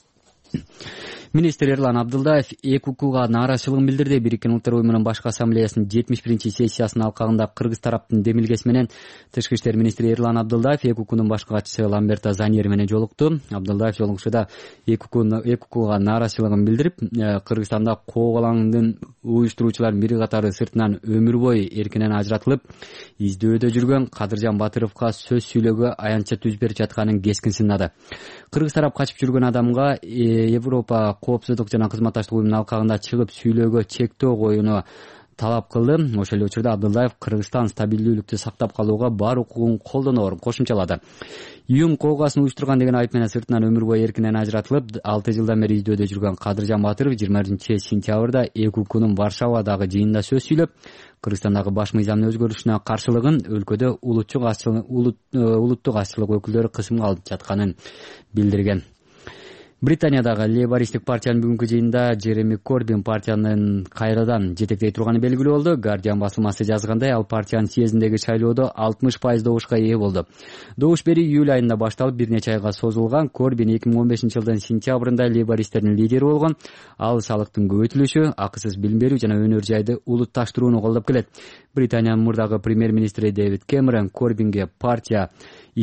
Министр Эрлан Абдылдаев ЭКУКга нааразычылыгын билдирди. Бириккен Улуттар уюмунун башкы ассамблеясынын 71 сессиясынын алкагында кыргыз тараптын демилгеси менен Тышкы иштер министри Эрлан Абдылдаев ЭКУКнун башкы катчысы Ламберто Заньери менен жолукту. Абдылдаев жолугушууда ЭКУКга нааразычылыгын билдирип, Кыргызстанда коогалаңдын уюштуруучулардын бири катары сыртынан өмүр бою эркинен ажыратылып, издөөдө жүргөн Кадыржан Батыровго сөз сүйлөөгө аянтча түз берип жатканын кескин сынады. Кыргыз тарап качып жүргөн адамга Европа коопсуздук жана кызматташтык уюмунун алкагында чыгып сүйлөөгө чектөө коюуну талап кылды. Ошол эле учурда Абдылдаев Кыргызстан стабилдүүлүктү сактап калууга бар укугун колдоноорун кошумчалады. Июн коогасын уюштурган деген айып менен сыртынан өмүр бою эркинен ажыратылып, 6 жылдан бери издөөдө жүргөн Кадыржан Батыров 21 сентябрда ЭКУКнун Варшавадагы жыйынында сөз сүйлөп, Кыргызстандагы баш мыйзамдын өзгөрүшүнө каршылыгын, өлкөдө улуттук азчылык өкүлдөрү кысымга алып жатканын билдирген. Британиядагы лейбористтик партиянын бүгүнкү жыйынында Джереми Корбин партиянын кайрадан жетектей турганы белгилүү болду. Guardian басылмасы жазгандай, ал партиянын съездиндеги шайлоодо 60% добушка ээ болду. Добуш бери июль айында башталып, бир нече айга созулган. Корбин 2015 жылдын сентябрында лейбористтердин лидери болгон. Ал салыктын көбөйтүлүшү, акысыз билим берүү жана өнөр жайды улутташтырууну колдоп келет. Британиянын мурдагы премьер-министри Дэвид Кэмерон Корбинге партия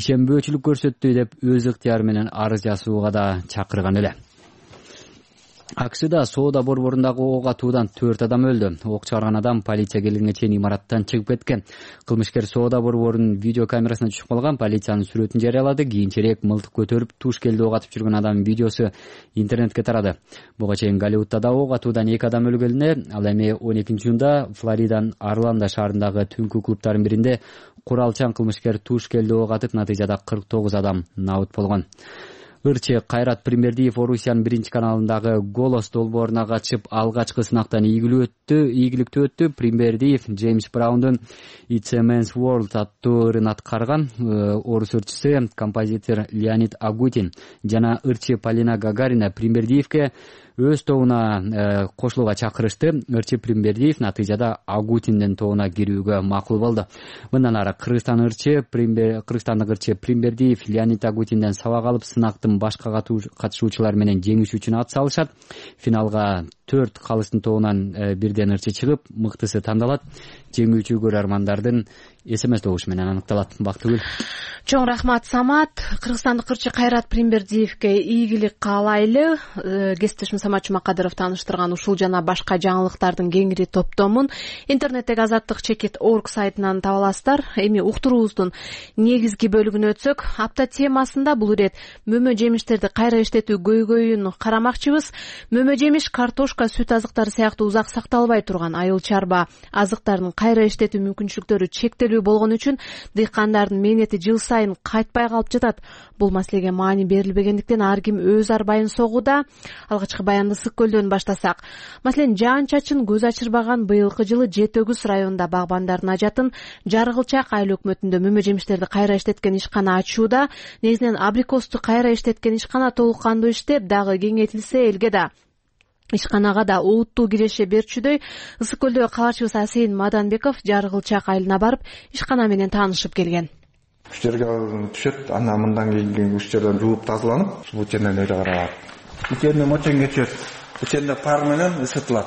ишенбөөчүлүк көрсөттү деп өз ыктыяры менен арыз жазууга да чакырган эле. акшда соода борборундагы ок атуудан 4 адам өлдү. Ок чыгарган адам полиция келгенге чейин имараттан чыгып кеткен. Кылмышкер соода борборунун видео камерасына түшүп калган. Полициянын сүрөтүн жарыялады. Кийинчерээк мылтык көтөрүп туш келди ок атып жүргөн адамдын видеосу интернетке тарады. Буга чейин Голливудда да ок атуудан 2 адам өлгөнүнө, ал эми 12-июнда Флориданын Орландо шаарындагы түнкү клубтардын биринде куралчан кылмышкер туш келди ок атып, натыйжада 49 адам набыт болгон. Ырчы Кайрат Примбердиев Орусиянын 1-каналындагы «Голос» долбооруна катышып алгачкы сынактан ийгиликтүү өттү. Примбердиев Джеймс Браундун It's a Man's World аттуу ырын аткарган. Орус ырчысы композитор Леонид Агутин жана ырчы Полина Гагарина Примбердиевке өз тобуна кошулууга чакырышты. Ырчы Примбердиев натыйжада Агутиндин тобуна кирүүгө макул болду. Мындан ары Кыргызстандык ырчы Примбердиев Леонид Агутинден сабак алып сынактын башка катышуучулар менен жеңиш үчүн ат салышат. Финалга 4 калыстын тобунан бирден ырчы чыгып, мыктысы тандалат. Жеңүүчү көрөрмандардын СМС добушу менен аныкталат. Бактыгүл.
Чоң рахмат Самат. Кыргызстандык ырчы Кайрат Примбердиевке ийгилик каалайлы. Кесиптешим Самат Жумакадыров тааныштырган ушул жана башка жаңылыктардын кеңири топтомун интернеттеги азаттык.org сайтынан таба аласыздар. Эми уктуруубуздун негизги бөлүгүнө өтсөк, апта темасында бул ирет мөмө жемиштерди кайра иштетүү көйгөйүн карамакчыбыз. Мөмө жемиш, картошка, сүт азыктары сыяктуу узак сакталбай турган айыл чарба азыктардын кайра иштетүү мүмкүнчүлүктөрү чектелүү болгон үчүн дыйкандардын мээнети жыл сайын кайтпай калып жатат. Бул маселеге маани берилбегендиктен ар ким өз арбайын согууда. Алгачкы баянды Ысык көлдөн баштасак. Маселен, жаан-чачын көз ачырбаган быйылкы жылы Жетөгүз районунда багбандардын ажатын Жаргылчак айыл өкмөтүндө мөмө жемиштерди кайра иштеткен ишкана ачууда. Негизинен абрикосту кайра иштеткен ишкана толук кандуу иштеп, дагы кеңейтилсе элге да ишканага да олуттуу киреше берчүдөй. Ысык көлдөгү кабарчыбыз Асейин Маданбеков Жаргылчак айылына барып, ишкана менен таанышып келген.
Үч жерге түшөт, анан мындан кийин үч жерден жууп тазаланып, бул жерден эле карап. Ичеринен мочон кечет. Ичеринде пар менен ысытылат.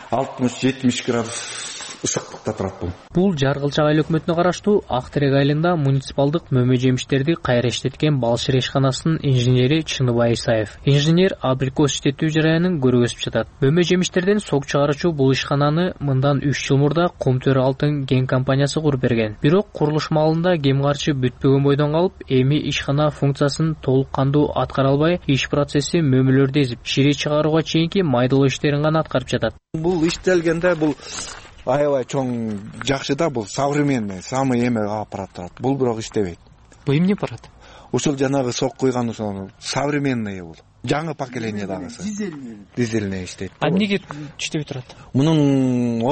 60-70 градус ысыктыкта турат бул.
Бул Жаргылчак айыл өкмөтүнө караштуу Ак Терек айылында муниципалдык мөмө жемиштерди кайра иштеткен Балшыр ишканасынын инженери Чыныбай Исаев. Инженер абрикос иштетүү жараянын көргөзүп жатат. Мөмө жемиштерден сок чыгаруучу бул ишкананы мындан 3 жыл мурда Комтөр Алтын ген компаниясы куруп берген. Бирок курулуш маалында кем карчы бүтпөгөн бойдон калып, эми ишкана функциясын толук кандуу аткара албай, иш процесси мөмөлөрдү эзип, шире чыгарууга чейинки майдалоо иштерин гана аткарып жатат.
Бул иштелгенде бул аябай чоң жакшы да, бул современный, самый эме аппарат турат. Бул бирок иштебейт.
Бул эмне аппарат?
Ушул жанагы сок куйган ушул современный бул. Жаңы поколение дагысы. Дизельный иштейт.
А эмнеге иштебей турат?
Мунун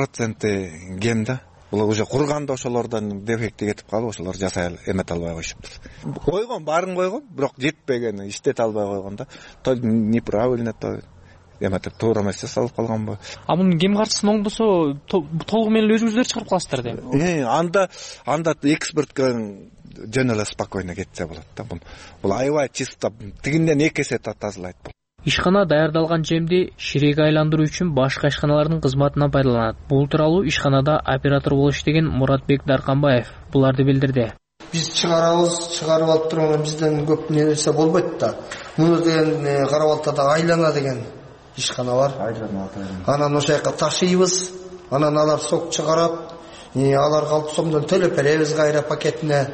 30% кем да. Бул уже курганда ошолордон дефекти кетип калып, ошолор жасай эмете албай коюшуптур. Койгон, баарын койгон, бирок жетпеген, иштете албай койгон да. То неправильно, то эметип туура эмес жасалып калганбы.
А мунун кем каршысын оңдосо толугу менен өзүңүздөр чыгарып каласыздар деп.
Анда экспертке жөн эле спокойно кетсе болот да. Бул аябай чисто, тигинден 2 эсе тазалайт.
Ишкана даярдалган жемди ширеге айландыруу үчүн башка ишканалардын кызматынан пайдаланат. Бул тууралуу ишканада оператор болуп иштеген Муратбек Дарканбаев буларды билдирди.
Биз чыгарып алып турган бизден көп нерсе болбойт да. Муну деген Карабалтада айлана деген ишкана бар. Анан ошол жака ташыйбыз, анан алар сок чыгарат, алар калып сомдон төлөп беребиз кайра пакетине,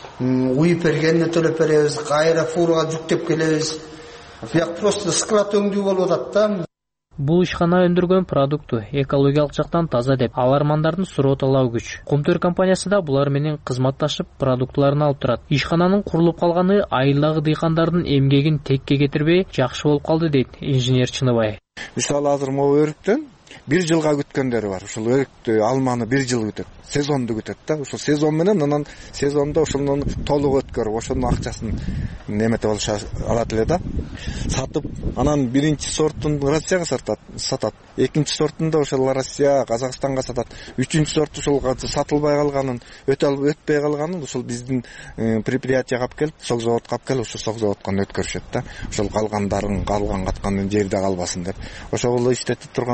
уюп бергенде төлөп беребиз, кайра фурага жүктөп келебиз. Бияк просто склад өңдүү болуп атат да.
Бул ишкана өндүргөн продукту экологиялык жактан таза деп алармандардын суроо талабы күч. Комтөр компаниясы да булар менен кызматташып продуктларын алып турат. Ишкананын курулуп калганы айылдагы дыйкандардын эмгегин текке кетирбей жакшы болуп калды дейт инженер Чыныбай.
Мисалы азыр могу өрүктөн 1 жылга күткөндөрү бар. Ушул өрүктү, алманы 1 жыл күтөт. Сезонду күтөт да. Ушул сезон менен анан сезондо ошону толук өткөрүп, ошонун акчасын немете болуш алат эле да. Сатып, анан 1-чи сортун Россияга сатат. 2-чи сортунда ошол Россия, Казакстанга сатат. 3-чү сорт ушул сатылбай калганын, өтпөй калганын ушул биздин предприятияга алып келип, сок заводко алып келип, ошол сок заводкон өткөрүшөт да. Ошол калган катканын жерде калбасын деп. Ошол иштетип турган завод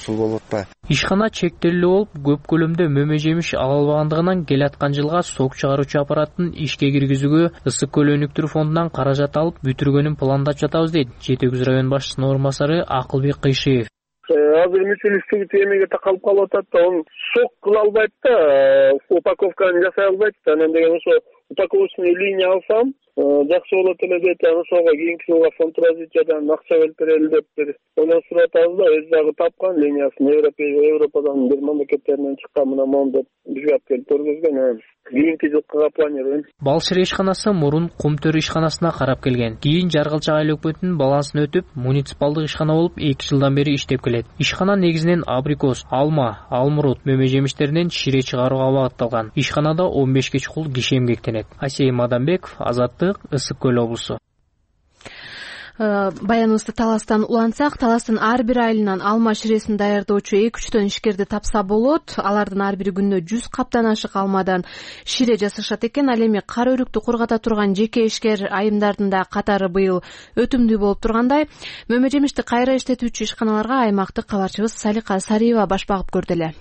ушул болуп атпайбы.
Ишкана чектелүү болуп, көп көлөмдө мөмө жемиш ала албагандыгынан келаткан жылга сок чыгаруучу аппараттын ишке киргизүүгө ысык көл өнүктүрүү фондунан каражат алып бүтүргөнүн пландап жатабыз дейт Жети Өгүз район башчысынын орун басары Акылбек Кыйшиев.
Азыр мисилистик эмеге такалып калып атат да, onu сок кыла албайт да, упаковканы жасай албайт да. Анан деген ошо упаковочный линия алсам, жакшы болот эле дейт. Анан ошого кийинки жылга фонд развитиядан акча берип берели деп ойлонуп атабыз да. Өз дагы тапкан линиясын Европадан бир мамлекеттеринен чыккан мына моун деп бизге алып келип көргөзгөн. Кийинки жылкыга планируем.
Балшыр ишканасы мурун Кумтөр ишканасына карап келген. Кийин Жаргалчак айыл өкмөтүнүн балансын өтүп, муниципалдык ишкана болуп 2 жылдан бери иштеп келет. Ишкана негизинен абрикос, алма, алмурут мөмө жемиштеринен шире чыгарууга багытталган. Ишканада 15 чукул киши эмгектенет. Асей Мадамбеков, Азаттык, Ысык көл облусу.
Баяныбызды Таластан улантсак, Таластын ар бир айылынан алма ширесин даярдоочу 2-3 ишкерди тапса болот. Алардын ар бири күнүнө 100 каптан ашык алмадан шире жасашат экен. Ал эми кара өрүктү кургата турган жеке ишкер айымдардын да катары быйыл өтүмдүү болуп тургандай. Мөмө жемишти кайра иштетүүчү ишканаларга аймактык кабарчыбыз Салика Сариева баш багып көрдү эле.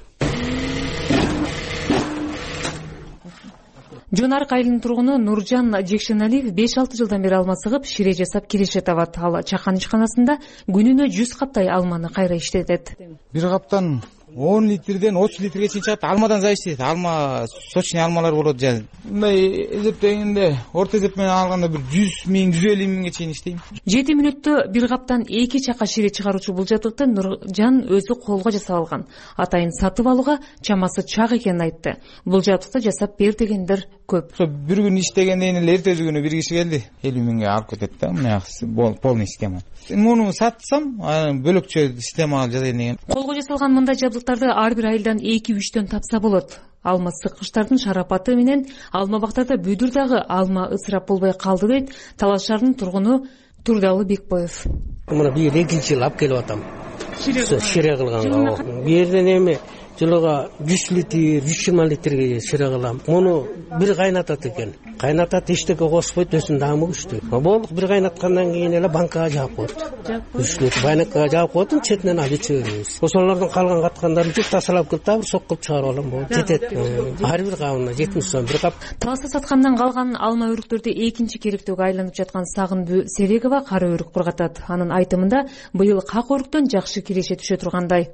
Жонарк айылынын тургуну Нуржан Жекшеналиев 5-6 жылдан бери алма сыгып, шире жасап киреше табат. Ал Чакан ишканасында күнүнө 100 каптай алманы кайра иштетет.
Бир каптан 10 литрден 30 литрге чейин чыгат. Алмадан зависит. Алма сочный алмалар болот жа. Мындай эсептегенде орто эсеп менен алганда бир 100 миң, 150 миңге чейин иштейм. 7 мүнөттө бир каптан 2 чака шире чыгаруучу бул жабдыкты Нуржан өзү колго жасап алган. Атайын сатып алууга чамасы чак экенин айтты. Бул жабдыкты жасап бер дегендер көп. Бир күн иштегенден эле эртеси күнү бир киши келди. 50 миңге алып кетет да. Мына полный схема. Муну сатсам, бөлөкчө система жасайын деген.
Колго жасалган мындай жабдыктарды ар бир айылдан 2-3төн тапса болот. Алма сыккычтардын шарапаты менен алма бактарда бүдүр дагы алма ысырап болбой калды дейт Талас шаарынын тургуну Турдалы Бекбоев.
Мына бир 2 жыл алып келип атам. Шире кылганга. Бу жерден эми жылга 100 литр, 120 литрге шире кылам. Муну бир кайнатат экен. Кайнатат эчтеке кошпойт, өзүнүн даамы күчтүү. Болук бир кайнаткандан кийин эле банкага жаап коет. 3 литр банкага жаап коет, четинен алып ичебиз. Ошолордун калган каткандарын жуп тасалап келип бир сок кылып чыгарып алам болот. Жетет. Ар бир кабына 70 сом бир кап.
Таласта саткандан калган алма өрүктөрдү экинчи керектөөгө айланып жаткан Сагынбү Серегова кара өрүк кургатат. Анын айтымында быйыл как өрүктөн жакшы киреше түшө тургандай.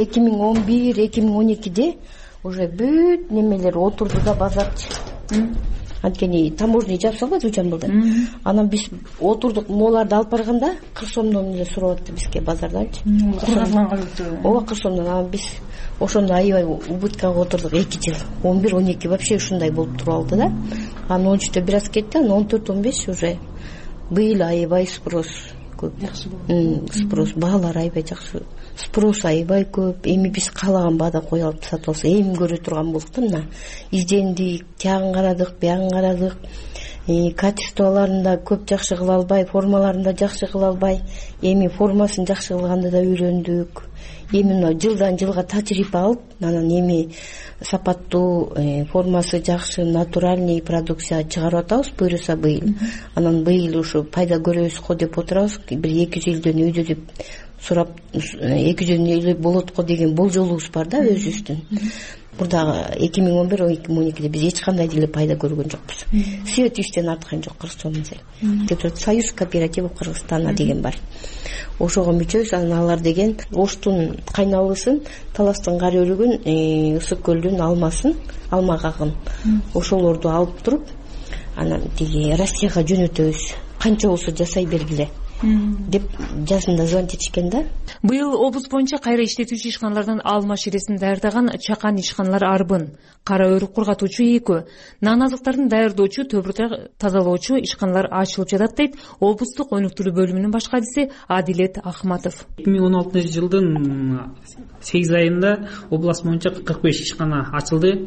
2011-2012-де уже бүт немелер отурду да базарчы. Анткени таможня жапсалбайт учан жылда. Анан биз отурдук моларды алып барганда 40 сомдон эле сурап атты бизге базардачы. Ооба 40 сомдон. Анан биз ошондо аябай убыткага отурдук 2 жыл. 11-12 вообще ушундай болуп туруп алды да. Анан 13-тө бир аз кетти, анан 14-15 уже быйыл аябай спрос көп. Спрос баалар аябай жакшы. Спрос аябай көп. Эми биз каалаган баада кое алып сатып алса, эми көрө турган болуп да мына. Издендик, тягын карадык, биягын карадык. Качестволорун көп жакшы кыла албай, формаларын да жакшы кыла албай. Эми формасын жакшы кылганды да үйрөндүк. Эми мына жылдан жылга тажрыйба алып, анан эми сапаттуу, формасы жакшы, натуральный продукция чыгарып атабыз, буюрса быйыл. Анан быйыл ушу пайда көрөбүз го деп отурабыз. Бир 200 жылдан үйдө деп сурап, 200 эле болот го деген болжолубуз бар да өзүбүздүн. Бурда 2011-2012-де биз эч кандай деле пайда көргөн жокпуз. Свет иштен арткан жок Кыргызстан мисалы. Союз кооперативов Кыргызстана деген бар. Ошого мүчөбүз. Анан алар деген Оштун кайнабысын, Таластын кара өрүгүн, Ысык көлдүн алмасын, алма кагын. Ошолорду алып туруп, анан тиги Россияга жөнөтөбүз. Канча болсо жасай бергиле деп жазында звонить этишкен да.
Быйыл облус боюнча кайра иштетүүчү ишканалардан алма ширесин даярдаган Чакан ишканалар арбын, кара өрүк кургатуучу 2, нан азыктарын даярдоочу, төбүрдө тазалоочу ишканалар ачылып жатат дейт облустук өнүктүрүү бөлүмүнүн башкарчысы Адилет Ахматов.
2016 8 айында область боюнча 45 ишкана ачылды,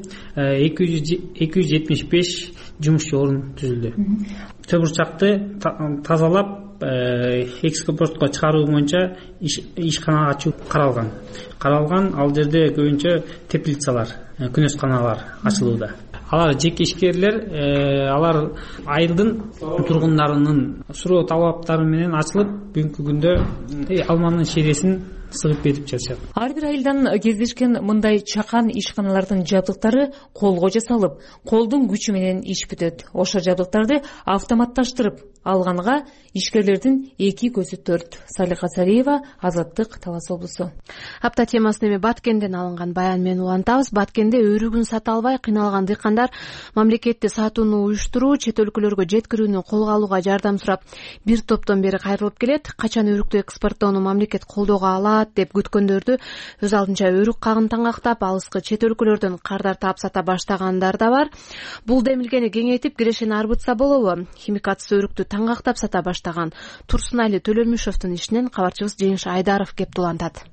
275 жумушчу орун түзүлдү. Төбүрчакты тазалап экспортко чыгаруу боюнча ишкана ачуу каралган. Ал жерде көбүнчө теплицалар, күнөсканалар ачылууда. Алар жеке ишкерлер, алар айылдын тургундарынын суроо талаптары менен ачылып, бүгүнкү күндө алманын ширесин сыгып кетип жатышат.
Ар бир айылдан кездешкен мындай чакан ишканалардын жабдыктары колго жасалып, колдун күчү менен иш бүтөт. Ошо жабдыктарды автоматташтырып алганга ишкерлердин эки көзү төрт. Салиха Сариева, Азаттык, Талас облусу.
Апта темасын эми Баткенден алынган баян менен улантабыз. Баткенде өрүгүн сата албай кыйналган дыйкандар мамлекетти сатууну уюштуруу, чет өлкөлөргө жеткирүүнү колго алууга жардам сурап бир топтон бери кайрылып келет. Качан өрүктү экспорттоону мамлекет колдоого алат деп күткөндөрдү өз алдынча өрүк кагын таңактап, алыскы чет өлкөлөрдөн кардар таап сата баштагандар да бар. Бул демилгени кеңейтип, кирешени арбытса болобу? Химикатсыз өрүктү таңактап сата баштаган Турсунали Төлөмүшевдин ишинен кабарчыбыз Жеңиш Айдаров кеп улантат.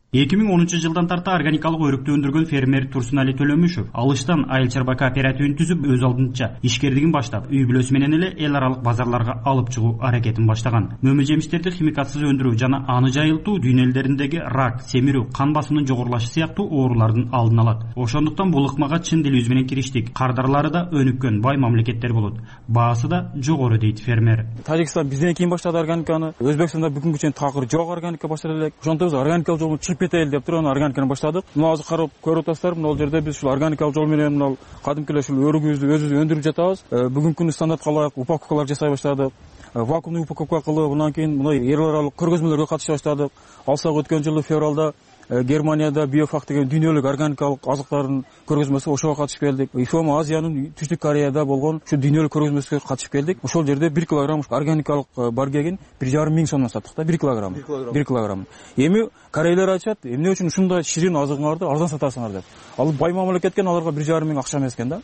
2010 жылдан тарта органикалык өрүктү өндүргөн фермер Турсунали Төлөмүшев алыштан айыл чарба кооперативин түзүп, өз алдынча ишкердигин баштап, үй бүлөсү менен эле эл аралык базарларга алып чыгуу аракетин баштаган. Мөмө жемиштерди химикатсыз өндүрүү жана аны жайылтуу дүйнө элдериндеги рак, семирүү, кан басымынын жогорулашы сыяктуу оорулардын алдын алат. Ошондуктан бул ыкмага чын дилибиз менен кириштик. Кардарлары да өнүккөн бай мамлекеттер болот. Баасы да жогору дейт фермер.
Тажикстан бизден кийин баштады органиканы. Өзбекстанда бүгүнкү чейин такыр жок органика баштады элек. Ошондо биз органикалык жолдон чыгып кетели деп туруп органиканы баштадык. Мына азыр карап көрүп атасыздар, мына жерде биз ушул органикалык жол менен мына кадимки эле ушул өрүгүбүздү өзүбүз өндүрүп жатабыз. Бүгүнкү күнү стандартка ылайык упаковкалар жасай баштадык. Вакуумдуу упаковка кылып, андан кийин мына эл аралык көргөзмөлөргө катыша баштадык. Алсак өткөн жылы февралда Германияда биофак деген дүйнөлүк органикалык азыктардын көргөзмөсү, ошого катышып келдик. ИФОМ Азиянын Түштүк Кореяда болгон ушу дүйнөлүк көргөзмөсүгө катышып келдик. Ошол жерде 1 килограмм органикалык баргегин 1,5 миң сомдон саттык да, 1 килограмм. 1 килограмм. Эми корейлер айтышат, эмне үчүн ушундай ширин азыгыңарды арзан сатасыңар деп. Ал бай мамлекеткен аларга 1,5 миң акча эмес экен да.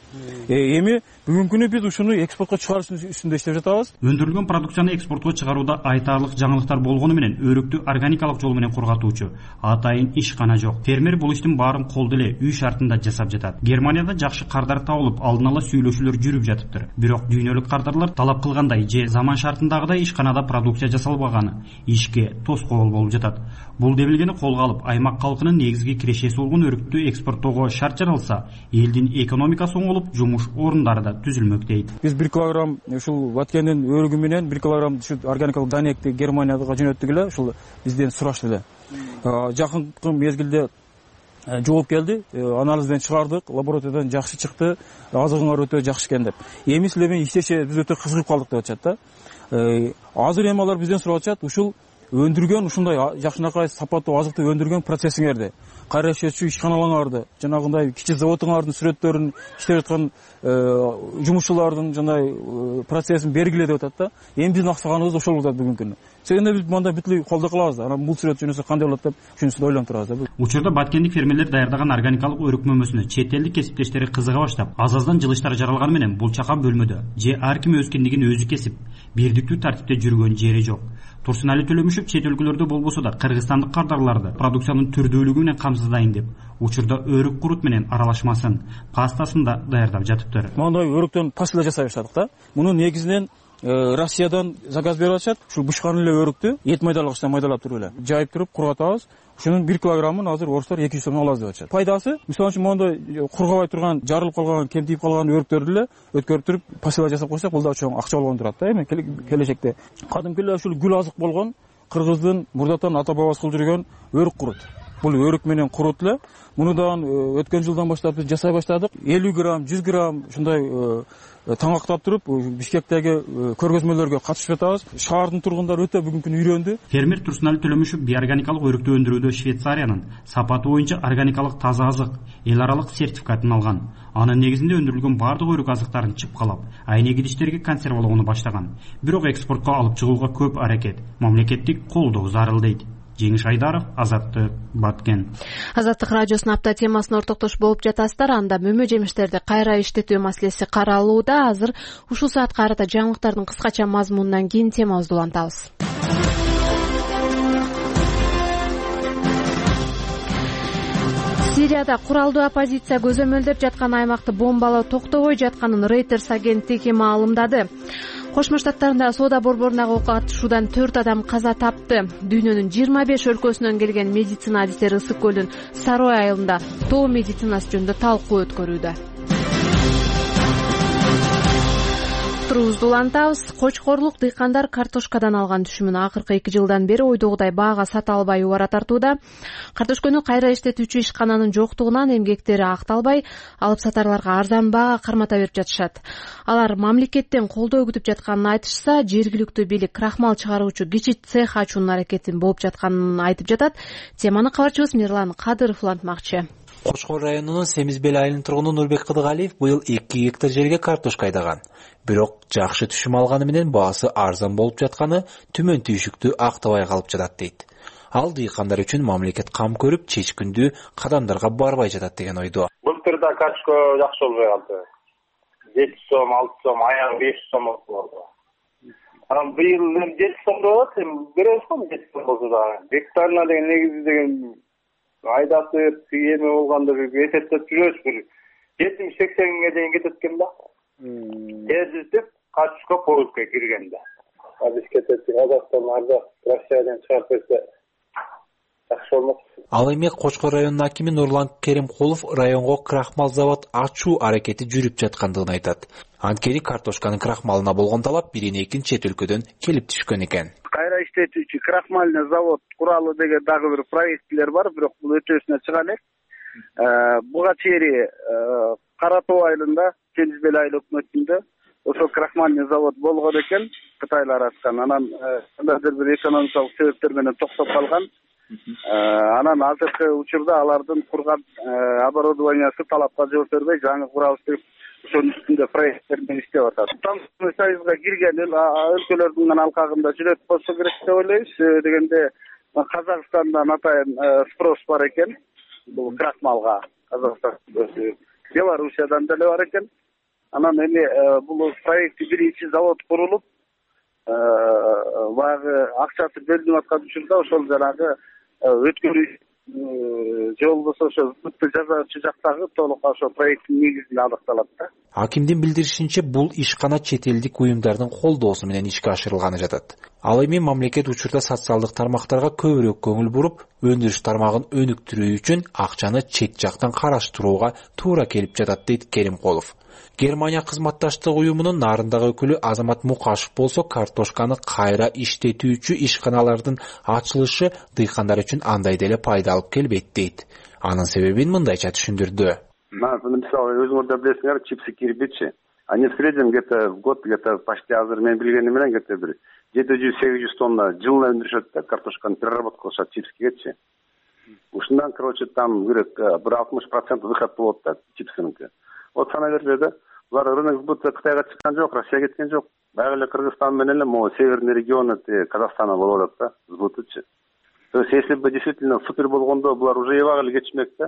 Эми бүгүнкү күнү биз ушуну экспортко чыгарыш үстүндө иштеп жатабыз.
Өндүрүлгөн продукцияны экспортко чыгарууда айтаарлык жаңылыктар болгону менен өрүктү органикалык жол менен корготуучу атайын ишкана жок. Фермер бул иштин баарын колдо эле үй шартында жасап жатат. Германияда жакшы кардар табылып, алдын ала сүйлөшүүлөр жүрүп жатыптыр. Бирок дүйнөлүк кардарлар талап кылгандай же заман шартындагыдай ишканада продукция жасалбаганы ишке тоскоол болуп жатат. Бул демилгени колго алып, аймак халкынын негизги кирешеси болгон өрүктү экспорттоого шарт жаралса, элдин экономикасы оңолуп, жумуш орундары да түзүлмөк дейт.
Биз 1 килограмм ушул Баткендин өрүгү менен 1 килограмм ушу органикалык данекти Германияга жөнөттүк эле, ушул бизден сурашты эле. Жакынкы мезгилде жооп келди, анализден чыгардык, лабораториядан жакшы чыкты, азыгыңар өтө жакшы экен деп. Эми силермен иштеши биз өтө кызыгып калдык деп атышат да. Азыр эми алар бизден сурап атышат, ушул өндүргөн ушундай жакшынакай сапаттуу азыкты өндүргөн процессиңерди, кайра иштетүү ишканаларыңарды, жанагындай кичи заводуңардын сүрөттөрүн иштеп жаткан жумушчулардын жандай процессин бергиле деп атат да. Эми биздин аксаганыбыз ошол болот бүгүнкү күнү. Сегенде биз мында бүтлөй колдой калабыз да. Анан бул сүрөт жөнөсө кандай болот деп ушунусун ойлонуп турабыз да.
Учурда Баткендик фермерлер даярдаган органикалык өрүк мөмөсүнө чет элдик кесиптештери кызыга баштап, аз-аздан жылыштар жаралганы менен бул чакан бөлмөдө же ар ким өз киндигин өзү кесип, бирдиктүү тартипте жүргөн жери жок. Турсунали Төлөмүшев чет өлкөлөрдө болбосо да кыргызстандык кардарларды продукциянын түрдүүлүгү менен камсыздайын деп, учурда өрүк курут менен аралашмасын, пастасын да даярдап жатыптыр.
Мондай өрүктөн пастила жасай баштадык да. Муну негизинен Россиядан заказ берип атышат. Ушул бышкан эле өрүктү эт майдалагычта майдалап туруп эле жайып туруп кургатабыз. Ушунун 1 килограммын азыр орустар 200 сомдон алабыз деп атышат. Пайдасы, мисалы үчүн мондай кургабай турган, жарылып калган, кемтип калган өрүктөрдү эле өткөрүп туруп пастила жасап койсок, бул да чоң акча болгон турат да. Эми келечекте кадимки эле ушул гүл азык болгон кыргыздын мурдатан ата бабасы кылып жүргөн өрүк курут. Бул өрүк менен курут эле. Муну да өткөн жылдан баштап биз жасай баштадык. 50 грамм, 100 грамм ушундай таңактап туруп, Бишкектеги көргөзмөлөргө катышып жатабыз. Шаардын тургундары өтө бүгүнкү күнү үйрөндү.
Фермер Турсунали Төлөмүшев биорганикалык өрүктү өндүрүүдө Швейцариянын сапаты боюнча органикалык таза азык эл аралык сертификатын алган. Анын негизинде өндүрүлгөн бардык өрүк азыктарын чыпкалап, айнек идиштерге консервалоону баштаган. Бирок экспортко алып чыгууга көп аракет, мамлекеттик колдоо зарыл дейт. Жеңиш Айдаров, Азаттык, Баткен.
Азаттык радиосунун апта темасына ортоктош болуп жатасыздар. Анда мөмө жемиштерди кайра иштетүү маселеси каралууда. Азыр ушул саат карата жаңылыктардын кыскача мазмунунан кийин темабызды улантабыз. Сирияда куралдуу оппозиция көзөмөлдөп жаткан аймакты бомбалоо токтобой жатканын Reuters агенттиги маалымдады. Кошмо Штаттарында соода борборунда катышуудан 4 адам каза тапты. Дүйнөнүн 25 өлкөсүнөн келген медицина адистери Ысык көлүн Сарой айылында тоо медицинасы жөнүндө талкуу өткөрүүдө. Уктуруубузду улантабыз. Кочкорлук дыйкандар картошкадан алган түшүмүн акыркы 2 жылдан бери ойдогудай баага сата албай убара тартууда. Картошканы кайра иштетүүчү ишкананын жоктугунан эмгектери акталбай, алып сатарларга арзан баага кармата берип жатышат. Алар мамлекеттен колдоо күтүп жатканын айтышса, жергиликтүү бийлик крахмал чыгаруучу кичи цех ачуунун аракетин болуп жатканын айтып жатат. Теманы кабарчыбыз Мирлан Кадыров улантмакчы.
Кочкор районунун Семизбел айылынын тургуну Нурбек Кыдыгалиев быйыл 2 гектар жерге картошка айдаган. Бирок жакшы түшүм алганы менен баасы арзан болуп жатканы түмөн түйшүктү актабай калып жатат дейт. Ал дыйкандар үчүн мамлекет кам көрүп, чечкиндүү кадамдарга барбай жатат деген ойдо.
Былтырда картошка жакшы болбой калды. 7 сом, 6 сом, аягы 5 сом болду. Анан быйыл 7 сом болот, беребиз го 7 сом болсо да. Гектарына деген негизи деген айдатып, эме болгондо эсептеп жүрөбүз, бир 70-80 чейин кетет экен да. Тердитип, картошка поруска киргенде. Биз кетет, Казакстандарда Россиядан чыгарып берсе жакшы болмок.
Ал эми Кочкор районунун акими Нурлан Керимкулов районго крахмал завод ачуу аракети жүрүп жаткандыгын айтат. Анткени картошканын крахмалына болгон талап бирин-экин чет өлкөдөн келип түшкөн экен.
Кайра иштетүүчү крахмальный завод куралы деген дагы бир проекттер бар, бирок бул өтөсүнө чыга элек. Буга чейин Кара Тоо айылында, Семизбел айыл өкмөтүндө ошо крахмальный завод болгон экен, Кытайлар ачкан. Анан кандайдыр бир экономикалык себептер менен токтоп калган. Анан азыркы учурда алардын курган оборудованиясы талапка жооп бербей, жаңы курабыз деп ошонун үстүндө проекттер менен иштеп атат. Таможенный союзга кирген өлкөлөрдүн алкагында жүрөт болсо керек деп ойлойбуз. Дегенде Казакстандан атайын спрос бар экен. Бул крахмалга Казакстан, Белоруссиядан деле бар экен. Анан эми бул проекти биринчи завод курулуп, баягы акчасы бөлүнүп аткан учурда ошол жанагы өткөрүү жолдосо ошо сбытты жасаучу жактагы толук ошо проекттин негизинде аныкталат да.
Акимдин билдиришинче, бул ишкана чет элдик уюмдардын колдоосу менен ишке ашырылганы жатат. Ал эми мамлекет учурда социалдык тармактарга көбүрөөк көңүл буруп, өндүрүш тармагын өнүктүрүү үчүн акчаны чет жактан караштырууга туура келип жатат дейт Керимкулов. Германия кызматташтык уюмунун Нарындагы өкүлү Азамат Мукашев болсо, картошканы кайра иштетүүчү ишканалардын ачылышы дыйкандар үчүн андай деле пайда алып келбейт дейт. Анын себебин мындайча түшүндүрдү.
Написал, өзүңөрдө билесиңер, чипсы кирпичи. Они в среднем где-то в год, где-то почти азыр мен билгеним менен где-то бир 700-800 тонна жылына өндүрүшөт да, картошканы переработка кылышат чипскечи. Ушундан, короче, там бир 60% выход болот да, чипсиники. Вот сана берсе да, булар рынок сбыта Кытайга чыккан жок, Россияга кеткен жок. Баягы эле Кыргызстан менен эле могу северный регионы Казакстана болуп атат да, сбытычы. То есть, если бы действительно супер болгондо, булар уже эбак эле кетишмек да.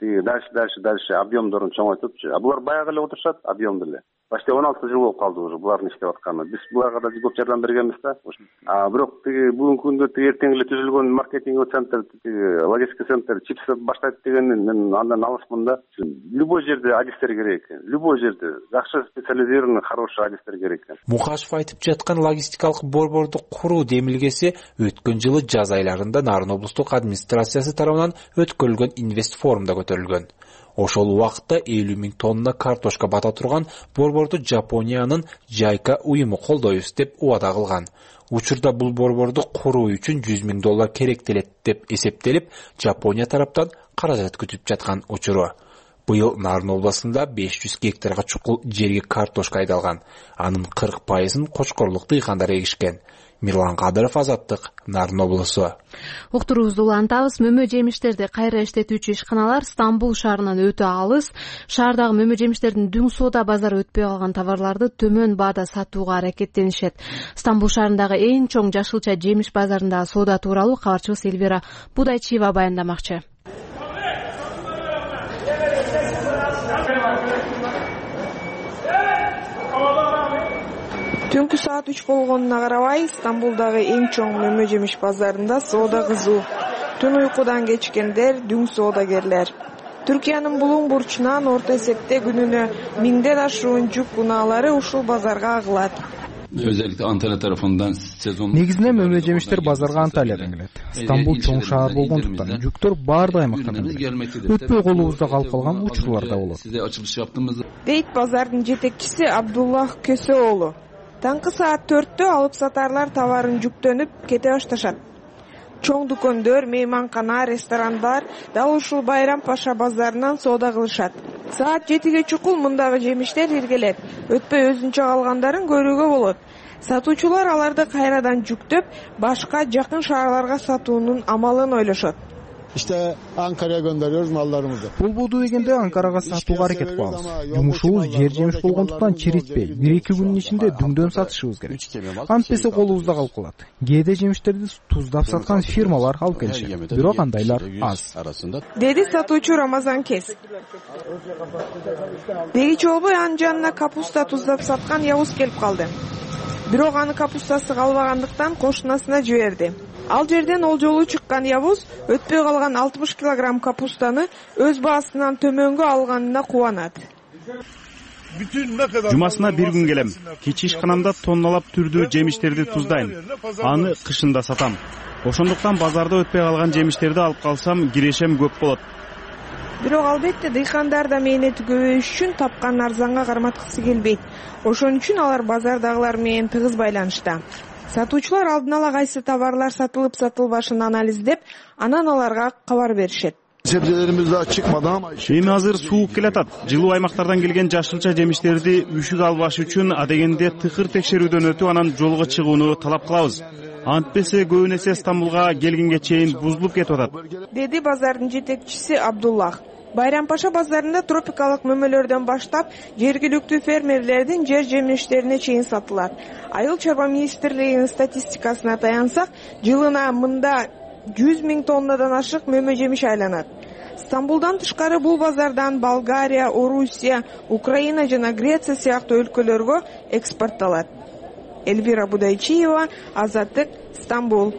Дальше объемдорун чоңойтупчу. А булар баягы эле отурушат, объемду эле. Почти 16 жыл болуп калды уже булардын иштеп атканы. Биз буларга да көп жардам бергенбиз да. Бирок бүгүнкү күндө эртең эле түзүлгөн маркетинг центр, логистика центр чипс баштайт дегенин мен андан алысмын да. Любой жерде адистер керек экен. Любой жерде жакшы специализированный хороший адистер керек экен.
Мукашев айтып жаткан логистикалык борборду куруу демилгеси өткөн жылы жаз айларында Нарын облустук администрациясы тарабынан өткөрүлгөн инвест форумда көтөрүлгөн. Ошол убакытта 50 000 тонна картошка бата турган борборду Жапониянын Жайка уюму колдойбуз деп убада кылган. Учурда бул борборду куруу үчүн $100 000 керектелет деп эсептелип, Жапония тараптан каражат күтүп жаткан учуру. Быйыл Нарын областында 500 гектарга чукул жерге картошка айдалган. Анын 40%-ын кочкорлук дыйкандар эгишкен. Мирлан Кадыров, Азаттык, Нарын облусу.
Уктуруубузду улантабыз. Мөмө жемиштерди кайра иштетүүчү ишканалар Стамбул шаарынан өтө алыс. Шаардагы мөмө жемиштердин дүң соода базары өтпөй калган товарларды төмөн баада сатууга аракеттенишет. Стамбул шаарындагы эң чоң жашылча жемиш базарындагы соода тууралуу кабарчыбыз Элвира Будайчиева баяндамакчы.
Түнкү саат 3 болгонуна карабай, Стамбулдагы эң чоң мөмө жемиш базарында соода кызуу. Түн уйкудан кечкендер, дүң соодагерлер. Түркиянын булуң бурчунан орто эсепте күнүнө 1000ден ашуун жүк унаалары ушул базарга агылат.
Özellikle Antalya tarafından sezon...
Негизинен мөмө жемиштер базарга Анталиядан келет. Стамбул чоң шаар болгондуктан жүктөр баардык аймактардан келет. Өтпөй колубузда калып калган учурлар да болот.
Дейт базардын жетекчиси Абдуллах Көсөолу. Таңкы саат 4-тө алып сатарлар товарын жүктөнүп кете башташат. Чоң дүкөндөр, мейманкана, ресторандар дал ушул Байрам Паша базарынан соода кылышат. Саат 7-ге чукул мындагы жемиштер иргелет. Өтпөй өзүнчө калгандарын көрүүгө болот. Сатуучулар аларды кайрадан жүктөп, башка жакын шаарларга сатуунун амалын ойлошот.
İşte Ankara'ya gönderiyoruz mallarımızı.
Болбоду дегенде Анкарага сатууга аракет кылабыз. Жумушубуз жер жемиш болгондуктан чиритпей, 1-2 күндүн ичинде дүңдөн сатышыбыз керек. Антпесе колубузда калып калат. Кээде жемиштерди туздап саткан фирмалар алып келишет. Бирок андайлар аз.
Деди сатуучу Рамазан Кес. Дегичи болбой анын жанына капуста туздап саткан Явуз келип калды. Бирок аны капустасы калбагандыктан кошунасына жиберди. Ал жерден ол жолу чыккан Явуз өтпөй калган 60 килограмм капустаны өз баасынан төмөнгө алганына кубанат.
Жумасына бир күн келем. Кечи ишканамда тонналап түрдүү жемиштерди туздайм. Аны кышында сатам. Ошондуктан базарда өтпөй калган жемиштерди алып калсам кирешем көп болот.
Бирок албетте дыйкандар да мээнети көбөйүш үчүн тапкан арзанга карматкысы келбейт. Ошон үчүн алар базардагылар менен тыгыз байланышта. Сатуучулар алдын ала кайсы товарлар сатылып сатылбашын анализдеп, анан аларга кабар беришет.
Sebzelerimiz daha çıkmadı ama
Эми азыр суук келатат. Жылуу аймактардан келген жашылча жемиштерди үшүк албаш үчүн адегенде тыкыр текшерүүдөн өтүп анан жолго чыгууну талап кылабыз. Антпесе көбүн эсе Стамбулга келгенге чейин бузулуп кетип атат.
Деди базардын жетекчиси Абдуллах. Байрам Паша базарында тропикалык мөмөлөрдөн баштап жергиликтүү фермерлердин жер жемиштерине чейин сатылат. Айыл чарба министрлигинин статистикасына таянсак, жылына мында 100 000 тоннадан ашык мөмө жемиш айланат. Стамбулдан тышкары бул базардан Болгария, Орусия, Украина жана Греция сыяктуу өлкөлөргө экспортталат. Эльвира Будайчиева, Азаттык, Стамбул.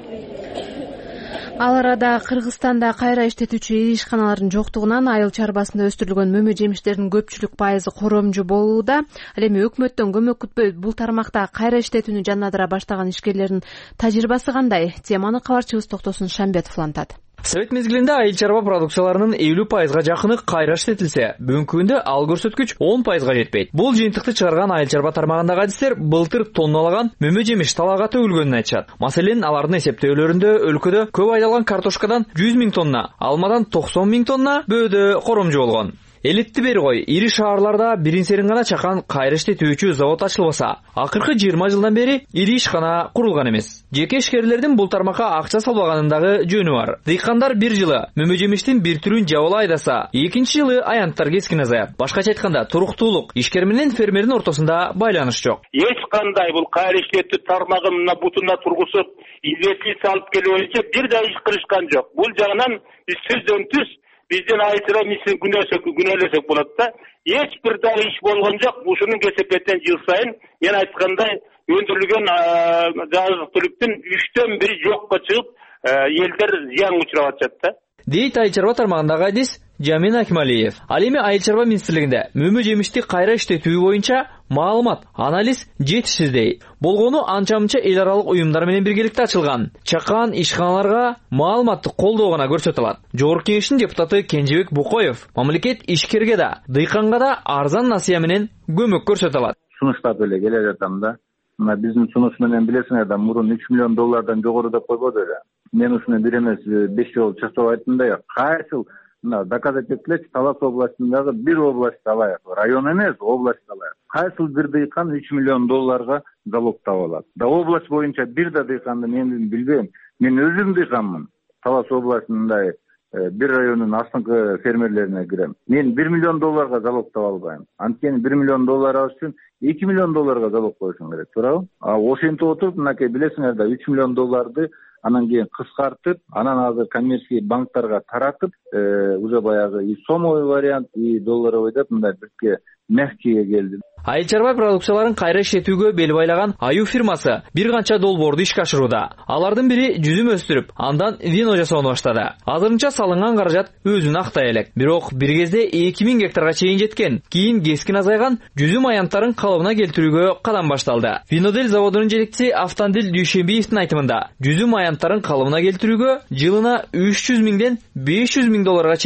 Ал арада Кыргызстанда кайра иштетүүчү ишканалардын жоктугунан айыл чарбасында өстүрүлгөн мөмө жемиштердин көпчүлүк пайызы коромжу болууда. Ал эми өкмөттөн көмөк күтпөй бул тармакта кайра иштетүүнү жандандыра баштаган ишкерлердин тажрыйбасы кандай? Теманы кабарчыбыз Токтосун Шамбетов улантат.
Совет мезгилинде айыл чарба продукцияларынын 50%га жакыны кайра иштетилсе, бүгүнкү күндө ал көрсөткүч 10%га жетпейт. Бул жыйынтыкты чыгарган айыл чарба тармагындагы адистер былтыр тонналаган мөмө жемиш талаага төгүлгөнүн айтышат. Маселен, алардын эсептөөлөрүндө өлкөдө көп айдалган картошкадан 100 000 тонна, алмадан 90 000 тонна бөөдө коромжу болгон. Элитти бери кой, ири шаарларда бирин-серин гана чакан кайра иштетүүчү завод ачылбаса, акыркы 20 жылдан бери ири ишкана курулган эмес. Жеке ишкерлердин бул тармакка акча салбаганындагы жөнү бар. Дыйкандар бир жылы мөмө жемиштин бир түрүн жабыла айдаса, экинчи жылы аянттар кескин азаят. Башкача айтканда, туруктуулук ишкер менен фермердин ортосунда байланыш жок.
Эч кандай бул кайра иштетүү тармагын бутуна тургузуп, инвестиция алып келүү боюнча бир да иш кылышкан жок. Бул жагынан сөздөн түз биздин айтыра мисин күнөөлөсөк болот да. Эч бир да иш болгон жок. Ушунун кесепетен жыл сайын мен айткандай өндүрүлгөн азык-түлүктүн 1/3 жокко чыгып, элдер зыянга учурап атышат да.
Дейт айыл чарба тармагындагы адис Жамин Акималиев. Ал эми айыл чарба министрлигинде мөмө жемишти кайра иштетүү боюнча маалымат, анализ жетишсиздей. Болгону анча-мынча эл аралык уюмдар менен биргеликте ачылган чакан ишканаларга маалыматты колдоо гана көрсөтүлат. Жогорку кеңештин депутаты Кенжебек Букоев мамлекет ишкерге да, дыйканга да арзан насыя менен көмөк көрсөтүлат.
Сунуштап эле келе жатам да. Мына биздин сунуш менен билесиңер да, мурун 3 миллион доллардан жогору деп койбоду эле. Мен ушуну бир эмес 5 жолу чачап айттым да, кайсыл мына доказать этилечи, Талас областындагы бир область алайык, район эмес, область алайык. Кайсыл бир дыйкан 3 миллион долларга залог таба алат. Да область боюнча бир да дыйканды мен билбейм. Мен өзүм дыйканмын. Талас областында бир районун астыңкы фермерлерине кирем. Мен 1 миллион долларга залог таба албайм. Анткени 1 миллион доллар алыш үчүн 2 миллион долларга залог коюшуң керек, туурабы? Ошентип отуруп, мынакей билесиңер да 3 миллион долларды анан кийин кыскартып, анан азыр коммерческий банктарга таратып, уже баягы и сомовый вариант, и долларовый деп мындай бирке мягкийге келди.
Айыл чарба продукцияларын кайра иштетүүгө бел байлаган Аю фирмасы бир канча долбоорду ишке ашырууда. Алардын бири жүзүм өстүрүп, андан вино жасоону баштады. Азырынча салынган каражат өзүн актай элек. Бирок бир кезде 2000 гектарга чейин жеткен. Кийин кескин азайган жүзүм аянттарын калыбына келтирүүгө кадам башталды. Винодель заводунун жетекчиси Автандил Дүйшенбиевдин айтымында, жүзүм аянттарын калыбына келтирүүгө жылына 300 000ден 500 000 долларга чейин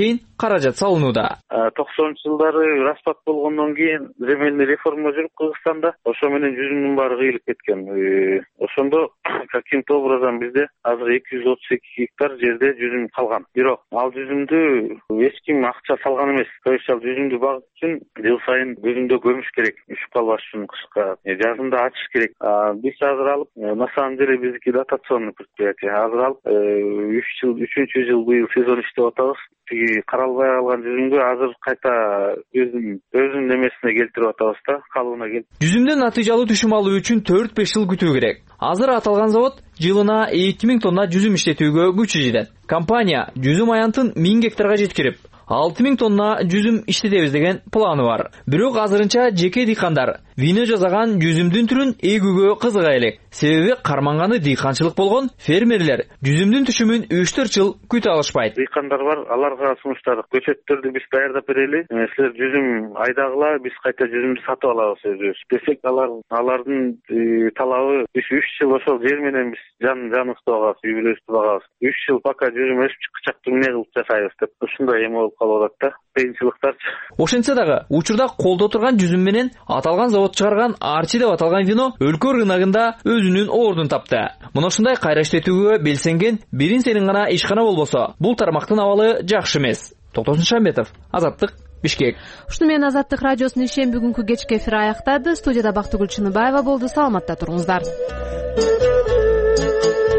каражат салынууда.
90-жылдары распад болгондон кийин земельный реформа жүрүп Кыргызстанда, ошо менен жүзүмдүн баары кыйылып кеткен. Ошондо каким-то образом бизде азыр 232 гектар жерде жүзүм калган. Бирок ал жүзүмдү эч ким акча салган эмес. То есть ал жүзүмдү багып үчүн жыл сайын көзүндө көмүш керек, үшүп калбаш үчүн кышка, жазында ачыш керек. Биз азыр алып, на самом деле биздики дотационный предприятие. Азыр алып 3-жыл быйыл сезон иштеп атабыз. Тиги каралбай калган жүзүмдү азыр кайта өзүнүн немесине келтирип атабыз да, калыбына келтирип.
Жүзүмдөн натыйжалуу түшүм алуу үчүн 4-5 жыл күтүү керек. Азыр аталган завод жылына 2000 тонна жүзүм иштетүүгө күчү жетет. Компания жүзүм аянтын 1000 гектарга жеткирип, 6000 тонна жүзүм иштетебиз деген планы бар. Бирок азырынча жеке дыйкандар вино жасаган жүзүмдүн түрүн эгүүгө кызыга элек. Себеби карманганы дыйканчылык болгон фермерлер жүзүмдүн түшүмүн 3-4 жыл күтө алышпайт.
Дыйкандар бар, аларга сунуштадык. Көчөттөрдү биз даярдап берели. Силер жүзүм айдагыла, биз кайта жүзүмдү сатып алабыз өзүбүз. Десек алардын талабы 3 жыл ошол жер менен биз жаныбызды багабыз, үй-бүлөбүздү багабыз. 3 жыл пока жүзүм өсүп чыккычак эмне кылып жашайбыз деп. Ушундай эме болуп калып атат да. Кыйынчылыктарчы.
Ошентсе дагы учурда колдо турган жүзүм менен аталган завод чыгарган Арчи деп аталган вино өлкө рыногунда өзүнүн ордун тапты. Мына ушундай кайра иштетүүгө белсенген бирин сенин гана ишкана болбосо, бул тармактын абалы жакшы эмес. Токтосун Шамбетов, Азаттык, Бишкек.
Ушуну менен Азаттык радиосунун ишен бүгүнкү кечки эфири аяктады. Студияда Бактыгүл Чыныбаева болду. Саламатта туруңуздар.